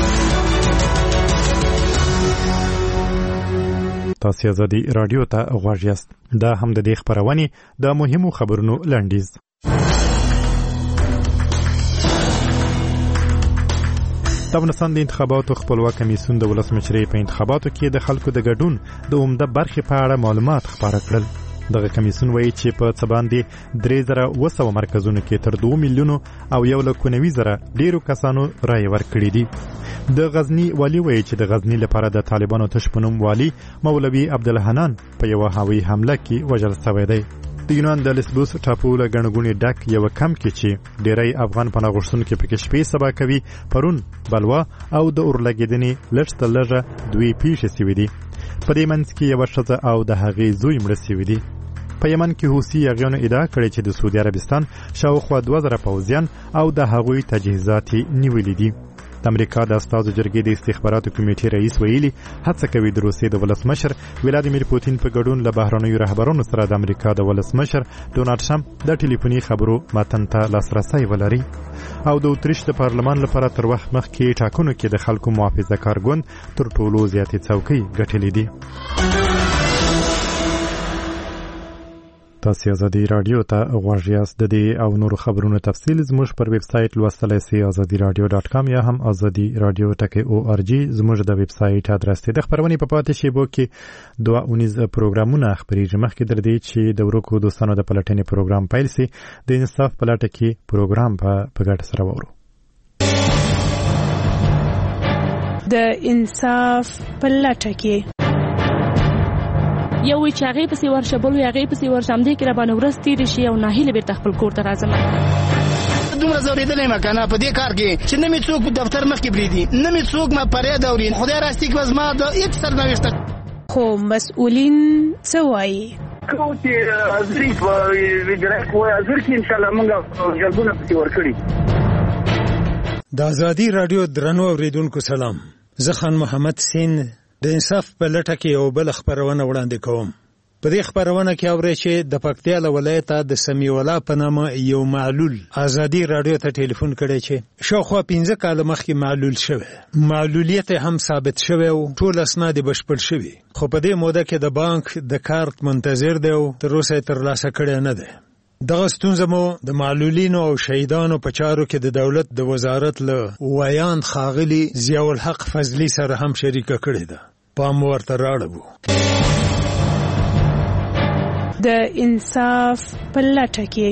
تاسو ازادي رادیو ته غوږ یاست. دا هم د دې خبرونه د مهمو خبرونو لنډیز. د افغانستان د انتخاباتو خپلواک کمیسیون د ولسمشرۍ په انتخاباتو کې د خلکو د ګډون د عمده برخې په اړه معلومات خپاره کړل. دغه کمیسیون وایي چې په څه باندې 3200 مرکزونو کې تر 2 میلیونو او 1,90,000 ډیرو کسانو رای ورکړي دي. د غزنی والی وایي چې د غزنی لپاره د طالبانو تشپنوم والی مولوي عبدالحنان په یو هوایي حمله کې وژل شوی دی. د یونان د لیسبوس ټاپو له ګڼګونې ډک یو کم کې چې ډیری افغان پناه غوښتونکي پکې شپې سبا کوي پرون بلوا او د اورلګیدنې لږ تر لږه 2 پیښې شوې دي. په دې منځ کې یوه ښځه او د هغې زوی مړه شوي دي. په یمن کې حوثي یاغیانو ادعا کړې چې د سعودي عربستان شاوخوا 2000 پوځیان او د هغوی تجهیزات نیولي دي. د امریکا د استازو جرګې د استخباراتو کمیټې رئیس ویلي هڅه کوي د روسیې د ولسمشر ولادیمیر پوتین په ګډون له بهرنیو رهبرانو سره د امریکا د ولسمشر ډونالډ ټرمپ د ټلیفوني خبرو متن ته لاسرسی ولري. او د اتریش د پارلمان لپاره تر وخت مخکې ټاکنو کې د خلکو محافظه کار ګوند تر ټولو زیاتې څوکۍ ګټلې دي. تاسو ازادي رادیو ته غوږ یاست. د دې او نور خبرونو تفصیل زموږ پر ویب سټ لوستلای شئ azadiradio.com یا هم azadiradio.org زموږ د ویب سټ ادرس دی. د خبرونې په پاتې شیبو کې 2 پروګرامونه خبرېږي. مخکې در دې چې د ورکو دوستانو د پلټنې پروګرام پیل سي د انصاف په لټه کې پروګرام په ګډه سره وورو. د انصاف په لټه کې یو چې هغه پسې ورشه بل هغه پسې ورشه هم دې کې را باندې ورځ تیر شي او ناهیله بیرته خپل کور ته راځم. دومره زورېدلې ما کنه په دې کار کې چې نه می څوک دفتر مخکې بریدي نه می څوک ما پرې دورین خدای راستي کې زما د هیڅ سرنوشت خو مسؤلین څه وایي کو چې ازري په ویډرک وای ازر کې ان شاء الله موږ جلبونه پسې ورکړي. د ازادي رادیو درنو اوریدونکو سلام. زه خان محمد سین د انصاف په لټه کې یو بل خبرونه وړاندې کوم. په دې خبرونه کې اورئ چې د پکتیا ولایت د سمیولا په نامه یو معلول ازادي رادیو ته ټلیفون کړی چې شاوخوا 15 کال مخکې معلول شوی. معلولیت هم ثابت شوی او ټول اسناد بشپړ شوي. خو په دې موده کې د بانک د کارت منتظر دی او تر اوسه ترلاسه کړی نه دی. دغه ستونزه مو د معلولینو او شهیدانو په چارو کې د دولت د وزارت له ویان خاغلی ضیاء الحق فضلی سره هم شریکه کړې ده. پام ورته راړو. د انصاف په لټه کې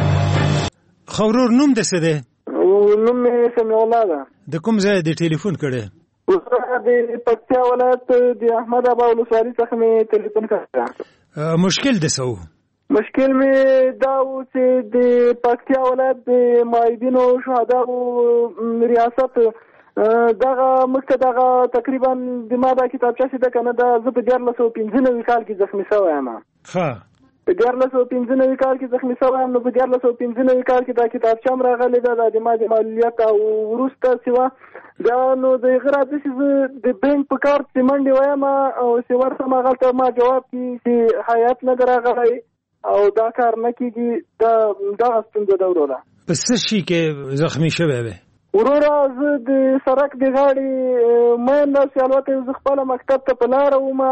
خورور نوم د څه دی؟ نوم یې سمیولا ده. د کوم ځای د ټلیفون کړی؟ د پکتیا ولایت د احمد ابا ولسوالۍ څخه مې ټلیفون کړی. مشکل د څه و؟ مشکل می دا و چې د پکتیا ولایت د مایدینو شهداو ریاست دغه مخکې دغه تقریبا د ما دا کتابچه چې ده که نه ده زه په 1495 کال کې زخمي شوی یم. ښه په 1495 کال کې زخمي شوی یم. نو په 1495 کال کې دا کتابچه هم راغلې ده د ما د معلولیت او وروسته سوه دا نو د هغه راځي چې زه د بینک په کارت چې منډې ویم او چې ورسم هغلته ما جواب کړي چې حیات نه ده راغلی او دا کار نه کېږي. دغه ستونزه ده وروره. په څه شي کې زخمي شوی وی؟ وروره زه د سړک د غاړې مین داسې الوته زه خپله مکتب ته په لاره وم.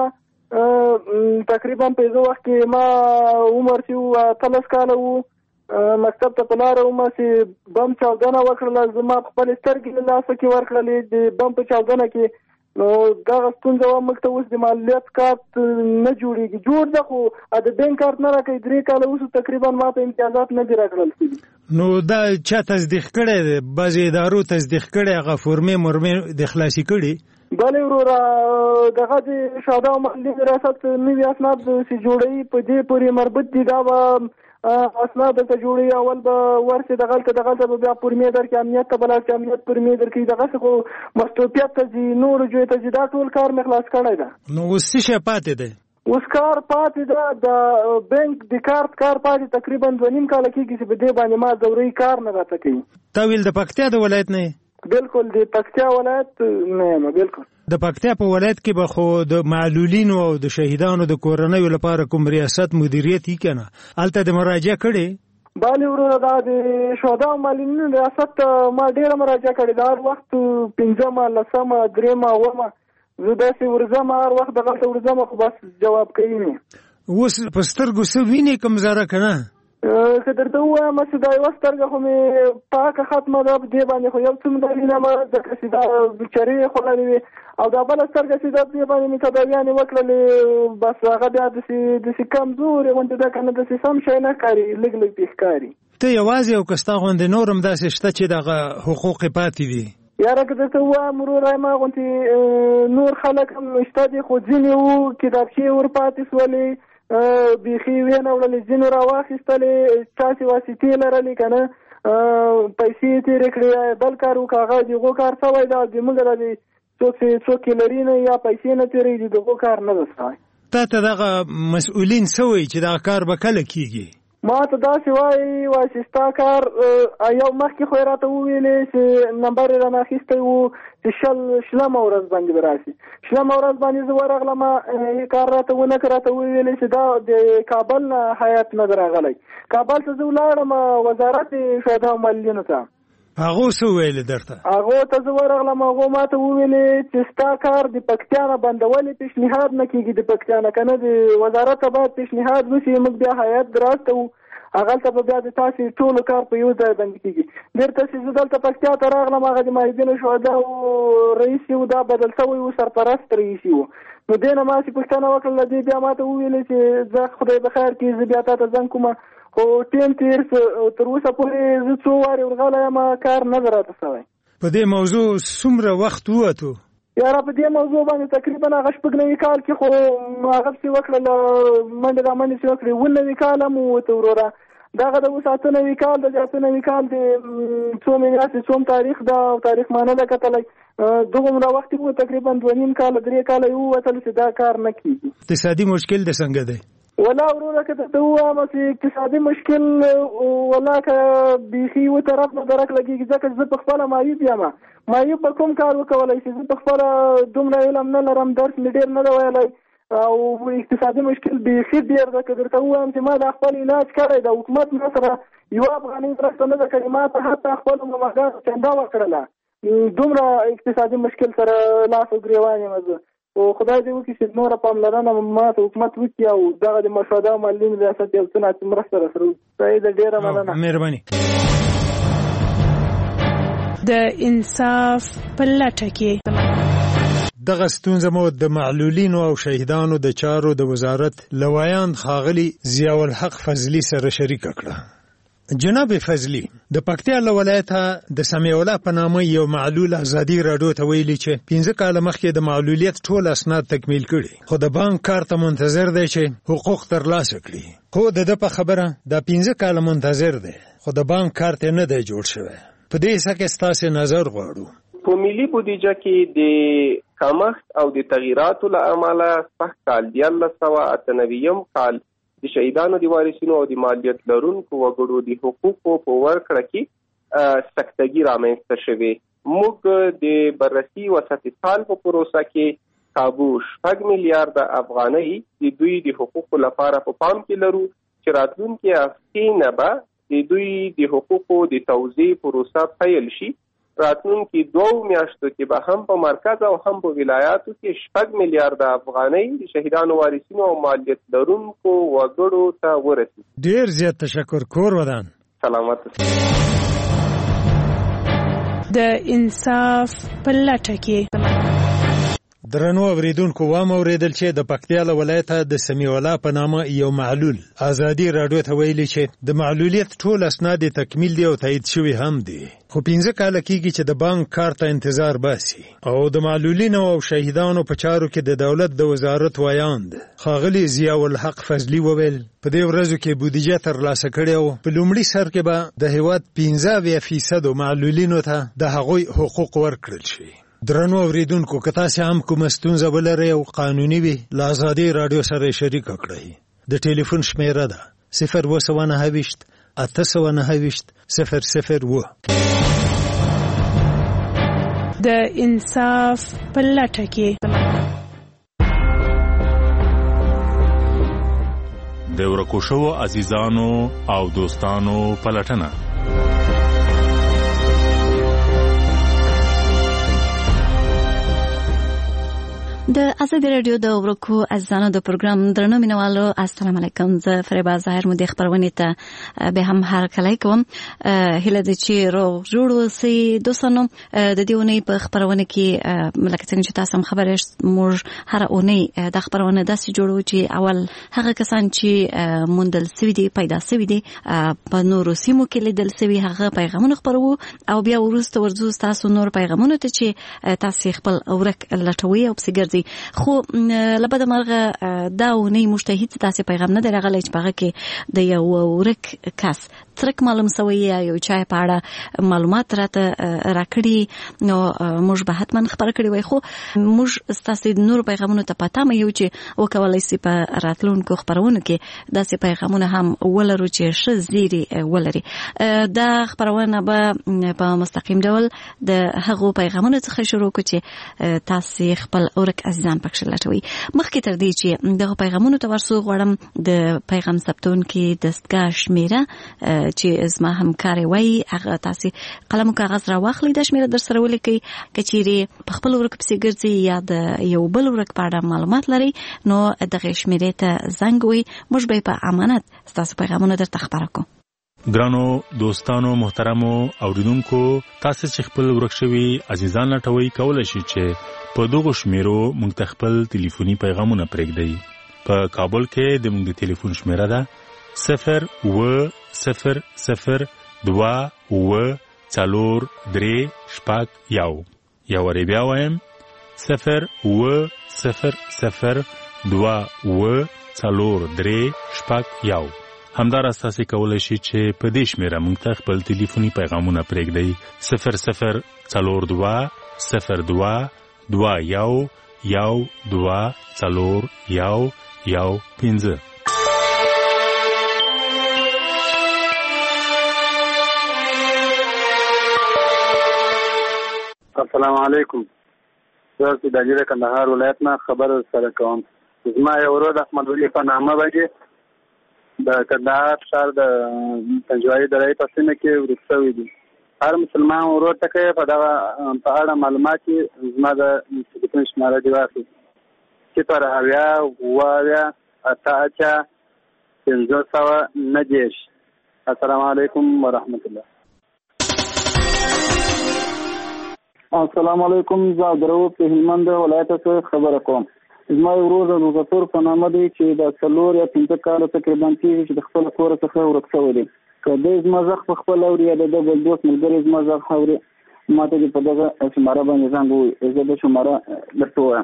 تقریبا په یوه وخت کې ما عمر چې و 13 کاله و. مکتب ته په لاره وم چې بم چاودنه وکړله. زما خپلې سترګې له لاسه کې ورکړلې د بم په چاودنه کې. نو دغه ستونزه وه موږ ته اوس د معلولیت کارت نه جوړېږي. جوړ ده خو د بینک کارت نه راکوي. 3 کاله اوس تقریبا ما ته امتیازات نه دي راکړل شوي. نو دا چا تصدیق کړی دی؟ بعضې ادارو تصدیق کړی هغه فورمې مرمې د خلاصي کړي؟ بلې وروره دغه د شهدا او محلي ریاست نوي اسناد چې جوړوي په دې پورې مربوط دي. دا به اسناد دلته جوړوي. اول به ورسې دغلته به بیا پورمې درکړي امنیت ته به لاړ چې امنیت پورمې درکړي. دغسې خو مستوفیت ته ځي نورو جویو ته ځي. دا ټول کار مې خلاص کړی ده. نو اوس څه شی پاتې دی؟ اوس کار پاتې ده د بینک د کارت کار پاتې تقریبا 2.5 کاله کېږي چې په دې باندې ما ضروري کار نه راته کوي. تا ویل د پکتیا د ولایت نه؟ بالکل د پکتیا ولایت نه یم. بالکل د پکتیا په ولایت کې به خو د معلولینو او د شهیدانو د کورنیو لپاره کوم ریاست مدیریت یې که نه هلته د مراجعه کړې؟ بله وروره دا د شهدا او معلولینو ریاست ما ډېره مراجعه کړې ده. هر وخت 5مه 10مه 3مه 9مه زه داسې ورځم. هر وخت دغلته ورځم خو بس جواب کوي مې. اوس په سترګو څه وینې کوم زره که نه؟ که درته ووایم چې دا یوه سترګه خو مې پاکه ختمه ده، په دې باندې خو یو څه مدارینه مه ځکه چې دا بیچارې یې خوړلې وې، او دا بله سترګه چې ده په دې باندې مې تداویانې وکړلې، بس هغه بیا داسې کمزورې غوندې ده که نه داسې سم شی نه ښکاري، لږ لږ پې ښکاري. ته یوازې او که ستا غوندې نور هم داسې شته چې دغه حقوق یې پاتې دي؟ یاره که درته ووایم وروره ما غوندې نور خلک هم شته دي، خو ځینې وو کتابچې ورپاتې شولې، بیخي ویې نه وړلې، ځینو راواخیستلې، چاسې واسطې لرلې که نه، پیسې یې تېرې کړې، بل کار وکړه، هغه د هغو کار شوی ده، زموږ د څوک یې لري نه یا پیسې نه تېرېږي، د هغو کار نه ده شوی. تا ته دغه مسؤلین څه وایي چې دغه کار به کله کېږي؟ ما ته داسې وایي چې ستا کار یو مخکې خو یې راته وویلې چې نمبر یې رانه اخیستی و چې شلمه ورځ باندې به راشي، شلمه ورځ باندې زه ورغلم، کار راته ونه کړ، راته وویلې چې دا د کابل نه هیات نه ده راغلی، کابل ته زه ولاړم وزارت شهدا او معلولینو ته. هغو څه وویلې درته؟ هغو ته زه ورغلم، هغو ما ته وویلې چې ستا کار د پکتیا نه بندولې پیشنهاد نه کېږي، د پکتیا نه که نه د وزارت ته باید پیشنهاد وشي، موږ بیا هیات راستوو، هغلته به بیا د تاسې ټولو کار په یو ځای باندې کېږي. بېرته چې زه دلته پکتیا ته راغلم، هغه د ماهدینو شهداو رئیس و، دا بدل شوی و، سرپرست رئیس و، نو دې نه ما چې پوښتنه وکړله، دې بیا ما ته وویلې چې زه خدای به خیر کړي، زه بیا تا ته زنګ کومه، خو ټیم تېر تر اوسه پورې زه څو وارې ورغلی یم، کار نه ده راته شوی. په دې موضوع څومره وخت ووتو؟ یاره په دې موضوع باندې تقریبا هغه شپږ نوي کال کې خو هغه پسې وکړله، منډې رامنډې چې وکړې، 19 کال هم ووته وروره، دغه د اوس 8 نوي کال د 8 نوي کال د څو میاشتې څوم تاریخ ده او تاریخ ما نه ده کتلی، دومره وخت وو تقریبا 2.5 کاله 3 کاله یې ووتل چې دا کار نه کېږي. اقتصادي مشکل د څنګه دی؟ ولا وروره که درته ووایم چې اقتصادي مشکل ولا که بیخي یوه طرف نه درک لګېږي، ځکه چې زه په خپله معیوب یم، معیوب به کوم کار وکولی شي، زه په خپله دومره علم نه لرم، درس مې ډېر نه ده ویلی، او اقتصادي مشکل بیخي ډېر ده. که درته ووایم چې ما دا خپل علاج کړی ده، حکومت ما سره یوه افغانۍ مرسته نه ده کړې، ما ته حتی خپلو مماګانو چنده وکړله، دومره اقتصادي مشکل سره لاس او ګرېوان یم زه، خو خدای دې وکړي چې نوره پاملرنه ما ته حکومت وکړي او دغه د مشهدا او معلولینو ریاست یو څه ناڅه مرسته راسره وکړي. صحیح ده، ډېره مننه. مهرباني. د انصاف په لټه کې دغه ستونزه مو د معلولینو او شهیدانو د چارو د وزارت لوایان ښاغلي ضیاء الحق فضلي سره شریکه کړه. جناب فضلي د پکتیا له ولایته د سمیع الله په نامه یو معلول ازادي راډیو ته ویلي چې 15 کاله مخکې د معلولیت ټول اسناد تکمیل کړي، خو د بانک کار ته منتظر دی چې حقوق ترلاسه کړي، خو د ده په خبره دا 15 کاله منتظر دی، خو د بانک کار ته نه دی جوړ شوی. په دې څه کې ستاسې نظر غواړو؟ په ملي بودیجه کې د کمښت او د تغییراتو له امله سخت کال 1998 کال د شهیدانو د وارثینو او د مالیت لرونکو وګړو د حقوقو په ورکړه کې سکتګي رامنځته شوې. موږ د بررسي وسط سال په پروسه کې کابو 6 میلیارډ افغانۍ د دوی د حقوقو لپاره په پام کې لرو چې راتلونکي هفتې نه به د دوی د حقوقو د توزیع پروسه پیل شي. راتلونکي 2 میاشتو کې به هم په مرکز او هم په ولایاتو کې 6 میلیارډ افغانۍ د شهیدانو وارثینو او مالیت لرونکو وګړو ته ورسي. ډیر زیات تشکر. کور ودان. سلامت. د انصاف په لټه کې درنو اوریدونکو وام اوریدل چې د پکتیا له ولایته د سمیع الله په نامه یو معلول ازادي راډیو ته ویلي چې د معلولیت ټول اسناد تکمیل دي او تایید شوي هم دي، خو 15 کاله کېږي چې د بانک کار ته انتظار باسي. او د معلولینو او شهیدانو په چارو کې د دولت د وزارت وایاند ښاغلي ضیاء الحق فضلي وویل په دې ورځو کې بودیجه ترلاسه کړې او په لومړي سر کې به د هیواد 15% معلولینو ته د هغوی حقوق ورکړل شي. درنو اوریدونکو که تاسې هم کومه ستونزه ولرئ او قانوني وي له ازادي راډیو سره شریکه کړئ. د ټلیفون شمیره ده 029 890 002. د انصاف په لټه کې د ورکو شوو عزیزانو او دوستانو په لټنه. د ازادي رادیو د ورکو ازانو د پروګرام درنو مینوالو السلام علیکم. زه فریبا ظاهر مو د خبرونه ته به هم هرکلی کوم. هله د چې روغ جوړ وسی دوستانو د دیونی په خبرونه کې ملکه څنګه چې تاسو خبرې موږ هر اونۍ د خبرونه داسې جوړو چې اول هغه کسان چې موندل سوي دي پیدا سوي دي په نورو سیمو کې لیدل سوي هغه پیغامونه خبرو او بیا ورسته ورځو تاسو نور پیغامونه ته چې تاسو خپل اورک لټوي او پسګرځي. خو لبد مرغه دا ونی مشتهید تاسو پیغام نه درغلی چې هغه کې د یو ورک کس ترک معلوم سوی یو چای پاړه معلومات راته راکړي نو موږ به حتما خبر کړی وای. خو موږ تاسو نور پیغامونه ته پاتہ مې یو چې وکولای سي په راتلونکو خبرونه کې داسې پیغامونه هم ولرو چې ش زیری ولري. دا خبرونه به په مستقیم ډول د هغو پیغامونو څخه شروع کو چې تاسو خپل اورک عزیزان پکښ لټوي. مخکې تر دې چې دغه پیغامونو ته ورسو غواړم د پیغام ثبتون کې دستګاه شمیره چې زما همکاري وای هغه تاسو قلم او کاغذ را واخلئ د شمیره در سره ولیکئ. کچېری په خپل ورک پسې ګرځي یا د یو بل ورک په اړه معلومات لري نو دغه شمیره ته زنګ وي موږ به په امانت تاسو پیغامونه درته خبرو کوو. ګرانو دوستانو محترمو اوریدونکو تاسو چې خپل ورک شوي عزیزان لټوي کولای شئ چې په دغه شمیرو موږ خپل ټلیفوني پیغامونه پرېږدئ. په کابل کې د موږ ټلیفون شمیره ده 0-0-0-2-4-3-1. یا ور بیا وایم 0-0-0-2-4-3-1. همدار اساسي کولای شي چې په دې شمیره موږ ته خپل ټلیفوني پیغامونه پرېږدئ 0-0-02-2-4-1-1-5. السلام علیکم. زه د دجله کندهار ولایت نه خبر سره کوم. زما یو ورور احمد ولی په نامه باندې د کندهار ښار د پنجوایي درې په سیمه کې ورسوي دي. هر مسلمان ورور ته کې په دغه په اړه معلومات زما د ټلیفون شماره دی واسي چې پر اویا وایا اته 590. السلام علیکم ورحمت الله. السلام علیکم. زه درو په هلمند ولایت څخه خبره کوم. زما ورور د مظفر په نامه دی چې د 4 یا 5 کال تقریبا کېږي چې د خپل کور څخه ورک شوی دی. که د زما زغ په خپل اوري یا د بل دوست ملګری زما زغ اوري ماته په دغه شماره باندې زنګ وي. زه د شماره درته وایم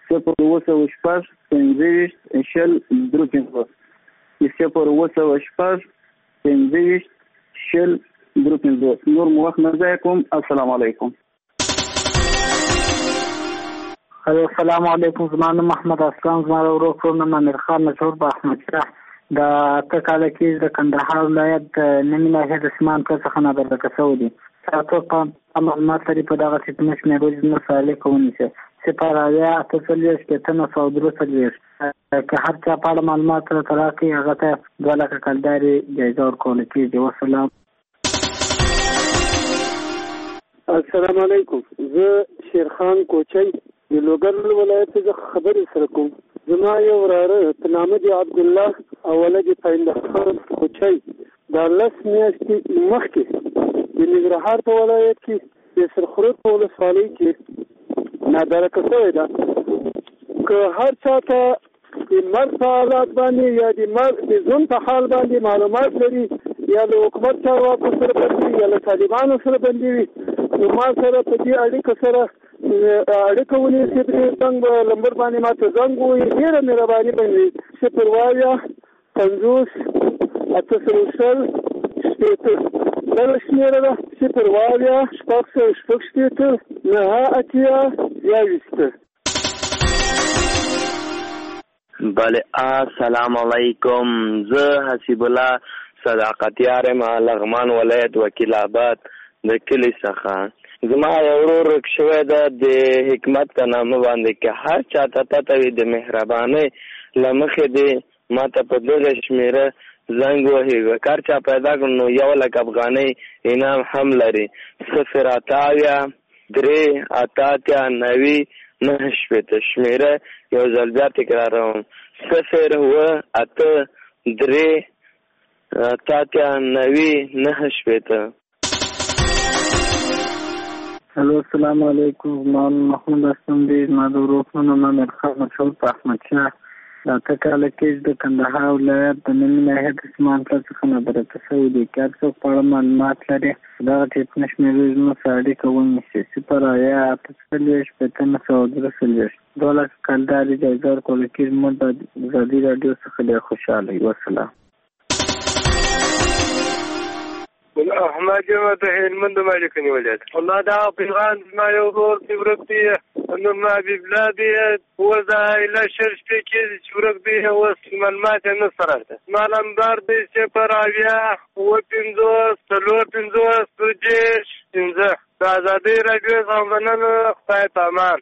0-0-5-5-5-5-5. نور مو وخت نه ضایع کوم. السلام علیکم. السلام علیکم. زما نوم محمد اسلام. زما ورور کورنه امیر خان مشهور په احمد شاه د تکاله کې د کندهار ولایت نمې ناحیه د سیمان څخه نه درته شوی دی. تاسو په معلومات لري په دغه سیمه کې مې روز نه سوال کوونی چې سپارایا تاسو کې تنه سعودروس لري که هر چا په معلومات راکړي هغه ته 2 لک کلداري جایزه ورکول کېږي. والسلام. السلام علیکم. زه شیرخان کوچی د لوګر ولایت څخه خبرې سره کوم. زما یو وراره په نامه دی عبد الله او ولد پیند خان کوچی د 10 میاشتې مخکې د ننګرهار په ولایت کې د سرخرود په ولسوالۍ کې نادرکه شوې ده. که هر چا ته د مرګ په حالات باندې یا د مرګ د ژوند په حال باندې معلومات لري یا د حکومت چارواکو سره بندي یا له طالبانو سره بندي وي نو ما سره په دې اړیکه سره اړیکه ونیسي. د زنګ لمبر باندې ماته زنګ وي. ډېره مهرباني باندې 0-50-8 بل شمیره ده 0-8-9-8-20. بله السلام علیکم. زه حسیب الله صداقتیار ما لغمان ولایت وکیل آباد د کلی څخه. زما یو ورور شوی ده د حکمت په نامه باندې که هر چا ته پته وي د مهربانۍ له مخې دی ما ته په دغه شمیره زنګ وهي. کار چا پیدا کړ نو 1 لک افغانۍ انعام هم لري. 0-8-3-8-9 9 شپېته. شمېره یو ځل بیا تکراروم 0 اوه اته درې اتیا 90 9 شپېته. الو السلام علیکم. زما محمود اسلم دی. زما د ورور نوم میرخان مشهور په احمد شاه. د اته کاله کې د کندهار ولایت د نیمې ناحیې د سیمان پل څخه نابرابره شوی دی. که هر څوک په اړه معلومات لري دغه ټلیفون شمېرې زموږ سره اړیکه ونیسي 0 اویا اته څلوېښت شپېته 943. 12 کلداري جایزه ورکول کېږي. موږ د ازادي راډیو څخه ډېر خوشحاله یو. والسلام. احمد جمع د هلمند مالکني ولایت. والله دا پیغام زما یو ورور دی ورک دی نوم حبیب الله دی. اوس دا ایله شل شپې کېږي چې ورک دی. اوس معلومات یې نه سره ده. زما نمبر دی 0 اویا اوه پنځوس څلور پنځوس دېرش پنځه. د ازادۍ راډیو څخه مننه. خدای په امان.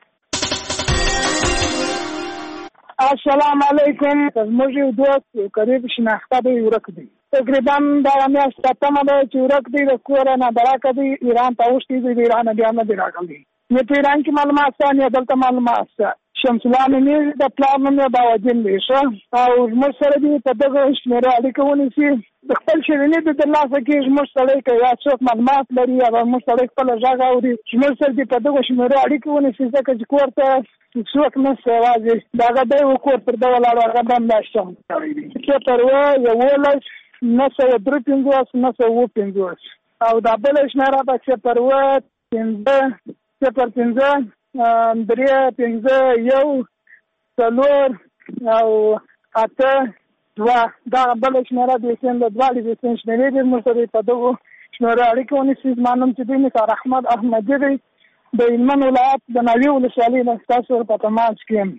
السلام علیکم. زموږ یو دوست قریب شناخته دی ورک دی. تقریبا دا میاشت ختمه ده چې ورک دی. د کوره نه براکه دی. ایران ته اوښتي دی. د ایران بیا نه دی راغلی. نه په ایران کې معلومات شته نه دلته معلومات شته. شمس الله نومې د پلار نوم یې باودین دی ښه. او زموږ سره دی په دغه شمېره اړیکه ونیسي. د خپل شیریني د ترلاسه کې زموږ سړی که یا څوک معلومات لري یا زموږ سړی خپله غږ اوري زموږ سره دی په دغه شمېره اړیکه ونیسي. ځکه چې کور ته څوک نشته یوازې د هغه دی و کور پر ده ولاړ هغه به همداسې کړی دی. 0 11 953 950. او دا بله شمېره ده 0 اوه 15 05 3 5 1 4 او 8 2. دا بله شمېره د حسین د دواړې د حسین شمېرې دي. موږ سره په دغو شمېرو اړیکه ونیسي. زما نوم چې دی نثار احمد احمدي دی. د هلمند ولایت د ناوې ولسوالۍ نه ستاسو په تماس کې یم.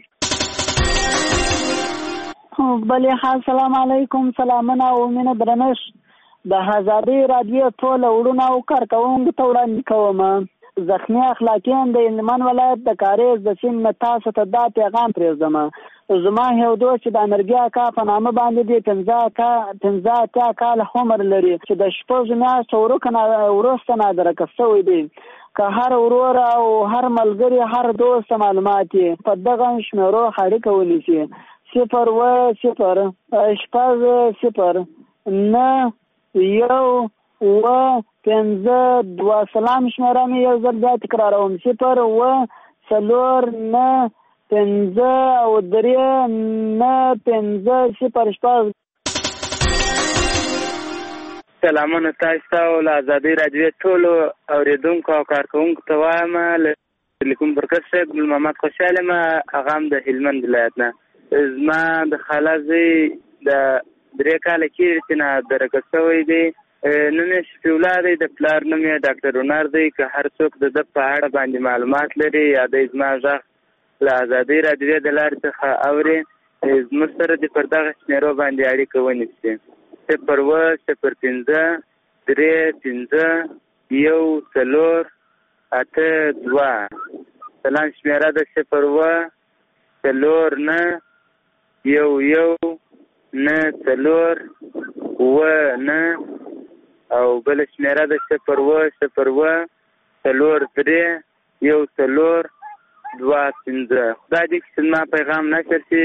بلې السلام علیکم. سلامونه او مینه درنښت. د ازادۍ راډیو ټوله وړونه او کارکوونکو ته وړاندې کوم. زخمي اخلاقیان د هلمند ولایت د کاریز د سیند نه تاسو ته دا پیغام پرېږدم. زما یو دوست چې د امرګي اکا په نامه باندې دی 15 اتیا کاله عمر لري چې د شپږو میاشتو وروسته نادرکه شوی دی. که هر ورور او هر ملګري هر دوست معلومات په دغه شمېرو اړیکه ونیسي 0 اوه 0 0 9 1 اوه 5 2. سلام شمېره مې یو ځل بیا تکراروم 0 اوه 4 9 5 او 3 9 5 0 6. سلامونه تاسو ته او له ازادۍ راډیو ټولو اورېدونکو او کارکوونکو ته وایم. له ټلیفون برکت صاحب ګل محمد خوشحاله یم. هغه هم د هلمند ولایت نه. زما د خاله زوی د 3 کاله کېږي چې نادرکه شوی دی. نوم یې شفیع الله دی. د پلار نوم یې ډاکټر هنر دی. که هر څوک د ده په اړه باندې معلومات لري یا دی زما غږ له ازادۍ راډیو د لارې څخه اوري زموږ سره دې پر دغه شمېرو باندې اړیکه ونیسي 0 اوه 05 3 5 1 4 8 2. سلام شمېره ده 0 اوه 4 9 1 1 9 4 اوه 9. او بله شمېره ده 0 اوه 0 4 3 1 4 2 5. خدای دې چې زما پیغام نشر شي.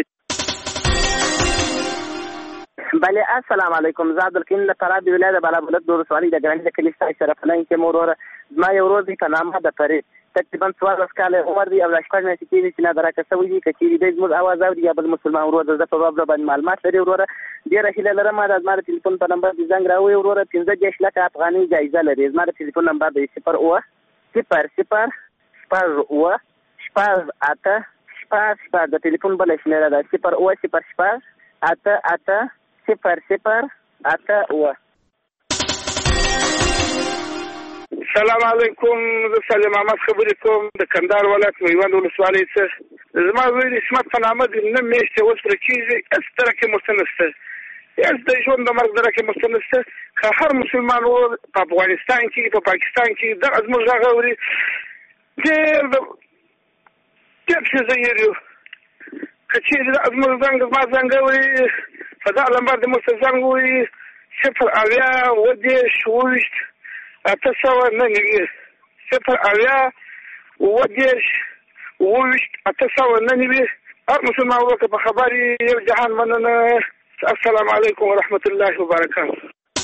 بله السلام علیکم. زه عبدالکریم له فراه د ولایت بالابلد د ولسوالۍ د ګرانۍ د کلي څخه شرف الله کې وروره. زما یو ورور دی په نامه د فرید تقریبا 14 کاله عمر دی او د شپږ میاشتې کېږي چې نادرکه شوی دی. که چېرې دی زموږ اواز اوري یا بل مسلمان ورور د ده په باب باندې معلومات لري وروره ډېره هیله لرم د زما د تلیفون په نمبر دې زنګ راووایي وروره. 15 لکه افغانۍ جایزه لري. زما د تلیفون نمبر دی 0 اوه 0 0 شپږ اوه شپږ اته شپږ شپږ. د تلیفون بله شمېره ده 0 اوه 0 شپږ اته اته 0 0 8 اوه. سلام علیکم. زه سلیم احمد خبرې کوم د کندهار ولایت میوند ولسوالۍ څخه. زما زوی اسمت په نامه دی. 9 میاشتې اوس پرې کېږي. هېڅ درکې مرسته نشته. هېڅ د ژوند د مرګ درکې مرسته نشته. که هر مسلمان ورور په افغانستان کې په پاکستان کې دغه زموږ غږ اوري ډېر ښه زه یو که چېرې دغه زموږ زما زنګ اوري په دغه نمبر د موږ ته زنګ ووایي 0 اویا 20 8 سوه 9 0 اویا 20 2899 هر مسلمان ورته په خبرې یو جهان مننه. السلام علیکم ورحمت الله وبرکاته.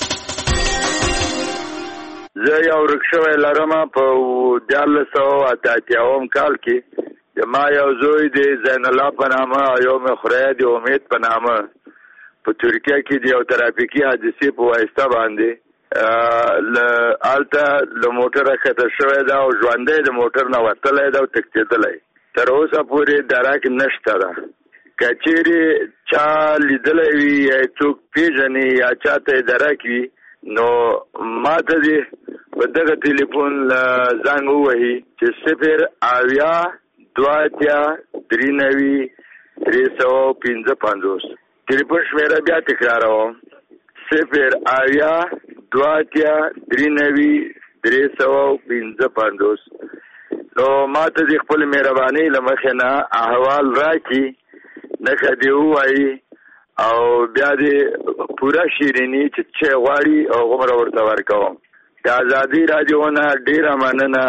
زه یو رکشوی لرم په 1988 کال کې. ما یو زوی دی زین الله په نامه او یو مخری دی امید په نامه په ترکیه کې دی یو ترافیکي حادثې په واسطه باندې آلته له موټره ښکته شوی ده او ژوندی د موټر نه وتلی ده او تښتېدلی. تر اوسه پورې درک نشته ده. که چیرې چا لیدلی وي یا څوک پیژني یا چا ته یې درک وي نو ما ته دې په دغه ټلیفون زنګ ووهي چې 080-23-355. ټلیفون شمېره بیا تکراروم 080-23-355. نو ما ته دې خپل مهرباني له مخې نه احوال راکړي، نښه دې ووایي او بیا دې پوره شیریني چې غواړي او هغومره ورته ورکوم. د ازادي راډیو نه ډېره مننه.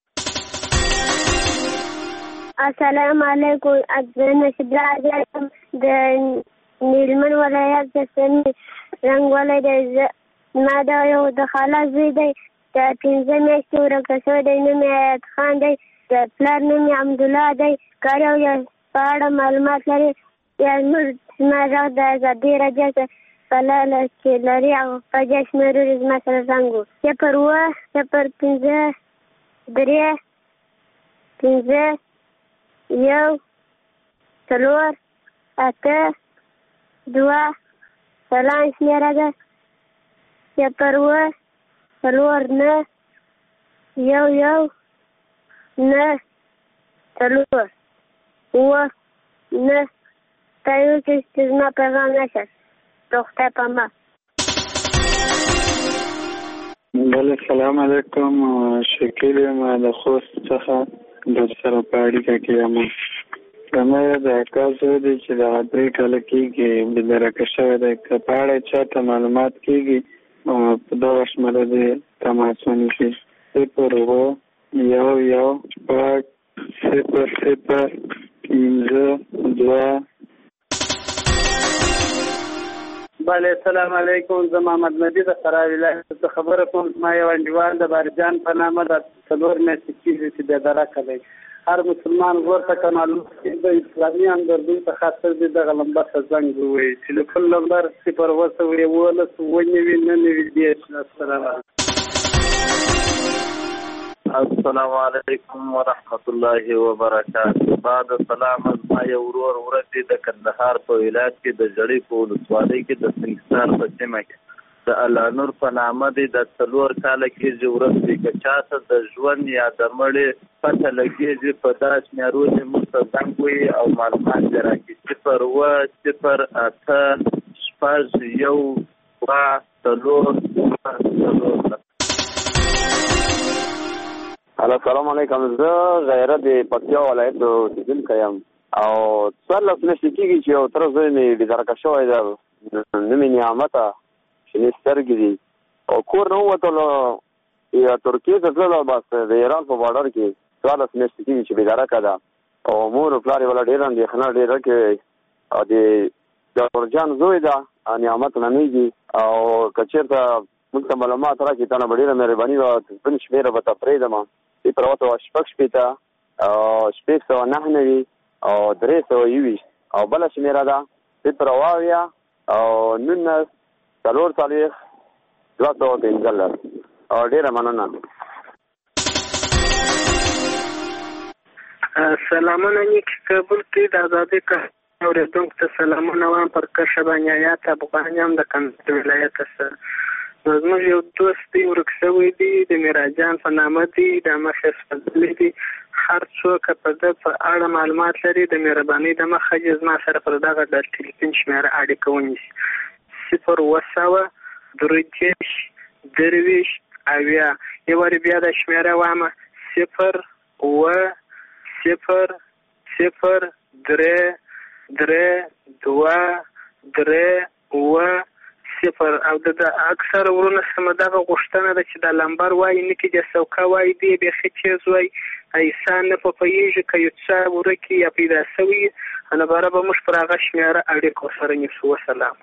السلام علیکم. زه نشید راځم د نیلمن ولایت د سیمې رنګ ولی دی. ما د یو د خاله زوی دی د 15 میاشتې ورکه شوی دی. نوم یې حیات خان دی. د پلار نوم یې حمدالله دی. کار یو په اړه معلومات لري یا نور زما غږ د ازادي راډیو په لاله کې لري او په دې شمېرو زما سره زنګ و 0-5-3-1-4-8-2 سلام شمېره ده 0-4-9-1-9-4 تایو چې زما پیغام نشد دختر په ما. بله سلام علیکم. شکیل یم د خوست څخه در سره په اړیکه کې یم. زما د اکا زوی دی چې د 3 کاله کېږي بېدرکه شوی دی. که په اړه چا ته معلومات کېږي په دغه شمېره دې تماس ونیسي 0-1-0-0-15-2. بله سلام علیکم. زه محمد نبی د فراه ولایت څخه خبره کوم. ما یو انډیوال د باریجان په نامه د 4 میاشتې کېږي چې بېدرکه دی. هر مسلمان ورته که معلومات کېږي د اسلامي همدردۍ په خاطر دې دغه نمبر ته زنګ ووایي. ټلیفون نمبر 0-19-19-20. السلام علیکم ورحمت الله وبرکاته. بعد سلام. ما یو ورور ورته د کندهار په ولایت کې د جړې په ولسوالۍ کې د سنگستان په سیمه کې د الله نور په نامه دی د 4 کاله کې ورته کې چاته د ژوند یا د مړې پته لګېږي په داس میارو چې مستزنګ وي او معلومات راکړي 0-8-1-4-4. السلام علیکم. زه غیرت د پکتیا ولایت اوسېدونکی یم او 14 میاشتې کېږي چې یو تره زوی مې بېدرکه شوی دی. نوم یې نعمته شنې سترګې دي او کور نه ووتلو یا ترکیې ته تللو. بس د ایران په باډر کې 14 میاشتې کېږي چې بېدرکه ده او مور او پلار یې والا ډېره اندېښنه ډېره کوي. او د جان زوی ده نعمت نومېږي او که چېرته موږ ته معلومات راکړي تا نه به ډېره مهرباني وه. تلیفون شمېره به ته پرېږدم 0-8-6-8 9-9 او 321 او بله شمېره ده 0-19-4-215 او ډېره مننه. سلامونه نیک کابل کې د ازادۍ اورېدونکو ته سلامونه وایم. پر کشه باندې حیات افغان یم د کندهار ولایت سره. زموږ یو دوست دی ورک شوی دی د میراجان په نامه دی د مخې فضلې دی. هر څوک په ده په اړه معلومات لري د مهربانۍ د مخه چې زما سره پر دغه د ټلیفون شمېره اړیکه ونیسي 0-7-23-20 یو وارې بیا د شمېره وایم 0-0-0-3-3-2-3 او د اکثر ورونه سره دغه غوښتنه ده چې د لمبر وایي نه کې د سوکه وایي دی بیخي چیز وایي انسان نه پوهېږي که یو څه ورکي یا پیدا شوي نو باره به موږ پر هغه شمېره اړیکو سره نیسو. وسلام.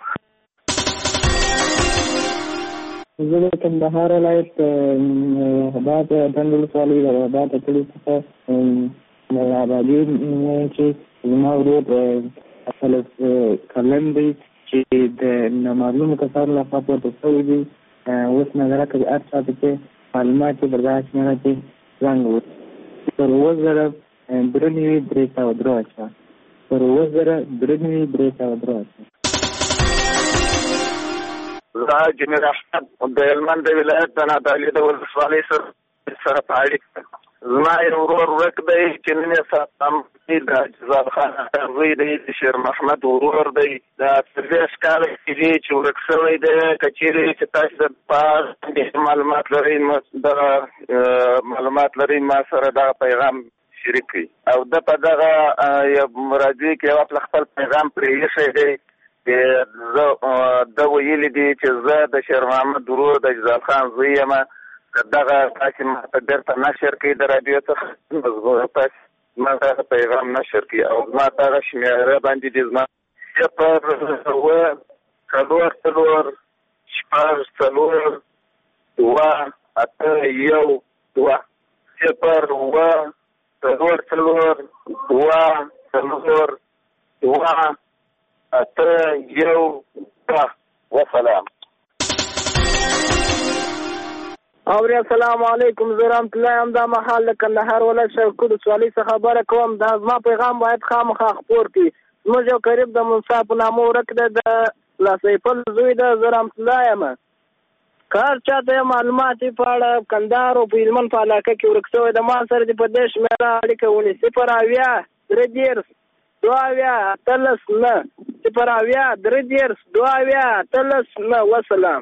زه د کندهار ولایت آباد ډنډ ولسوالۍ د آباد کلي څخه د آبادي چې زما ورور اصل کلن دی چې د نامعلومو کسانو لخوا پورته شوی دی. اوس نظره کوي هر چا ته چې معلومات یې پر دغه شمېره کې زنګ وکړي پر 2093 پر 2093 زه جمیل احمد د هلمند د ولایت د نادعلي د ولسوالۍ سره په اړیکه زما یو ورور ورک دی چې نن یې ساتم د جزال خان زوی دی د شیر محمد ورور دی دا 30 کاله کېږي چې ورک شوی دی. که چېرې چې تاسو د معلومات لرئ ما سره دغه پیغام شریک کړئ او د په دغه راډیو کې یو خپل پیغام پرې ایښی دی. د ویلي دي چې زه د شیر محمد ورور د جزال خان زوی یم. که دغه تاسې ماته بېرته نشر کړي د راډیو څخه تاسې ما دغه پیغام نشر کړي او زما دغه شمېره باندې دي زما 0 وسلام. اوري السلام علیکم. زه رحمت الله یم دا مهال د کندهار ولایت شاوخوا ولسوالۍ څخه خبره کوم. دا زما پیغام باید خامخا خپور کړي. زموږ یو قریب د موسی په نامه ورک دی د لاسیپل زوی ده. زه رحمت الله یم. که هر چا ته معلومات په اړه کندهار او په هلمند په علاقه کې ورک شوی د ما سره دې په دې شمېره اړیکه ونیسي 080-93-2-080-93-2-0-9. وسلام.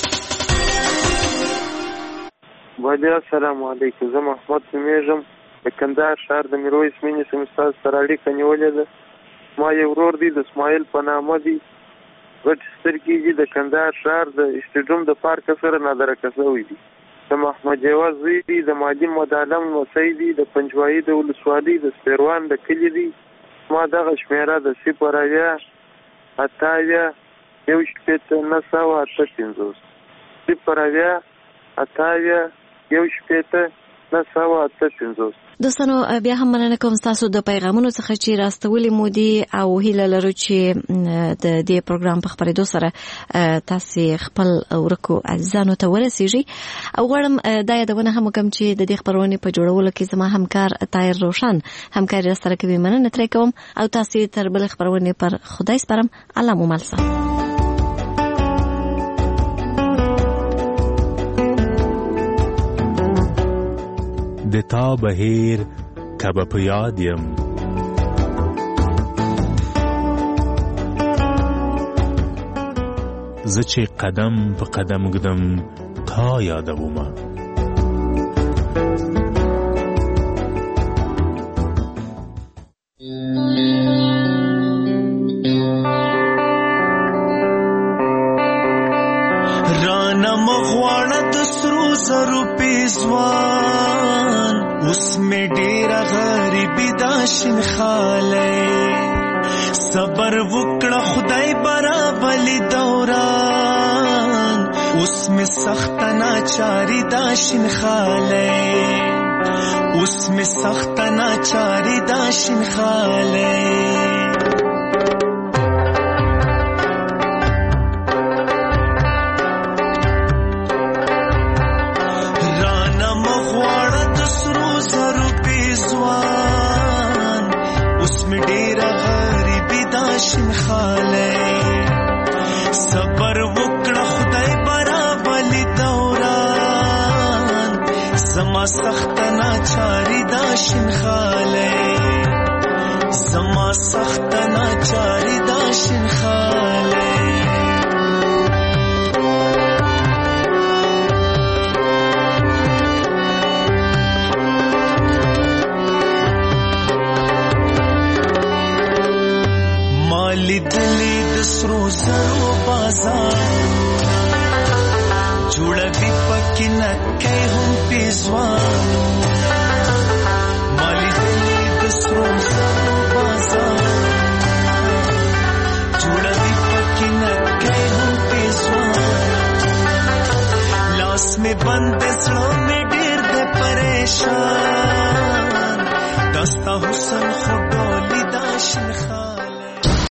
وعلیکم السلام علیکم. زه محمد نومیږم د کندهار ښار د میرویس مینې سیمې ستاسو سره اړیکه نیولې ده. ما یو ورور دی د اسماعیل په نامه دی غټې سترګې دي د کندهار ښار د اسټیډیوم د پارک سره نادرکه شوی دی. د محمد جواز زوی دی د مادي مدالم لمسی دی د پنجوایي د ولسوالۍ د سپیروان د کلي دی. ما دغه شمېره د 0-80-1-9-8-50 دوستانو بیا هم مننه کوم تاسو د پیغامونو څخه چې راستولې مو دي او هیله لرو چې د دې پروګرام په خبرېدو سره تاسو خپل ورکو عزیزانو ته ورسیږي. او غواړم دا یادونه هم وکړم چې د دې خبرونې په جوړولو کې زما همکار طاهر روشن همکاري سره کوي. مننه ترې کوم او تاسو تر بل خبرونې پر خدای سپارم. الله مو مل سه. د تا بهیر کبه په یاد یم زه چې قدم په قدم ګدم تا یادومه رانه مغواړه د سرو زرو پیزوان اوس می ډېره غریبي دا شین خالی صبر وکړه خدای برابلی دوران اوس می سخت ناچاری دا شین خالی اوس می سخت ناچاری دا شین خالی صبر وکړه خدای برابلی دوران زما سخت ناچاری دا شین خالی زما سخت ناچاری دا شین خالی مالی دلی سرو زرو بازار جوړوي پکې نکې هم پیزوانونه بند زړه مې ډېر دی پریشان دستا حسن خو ډولي دا شین خان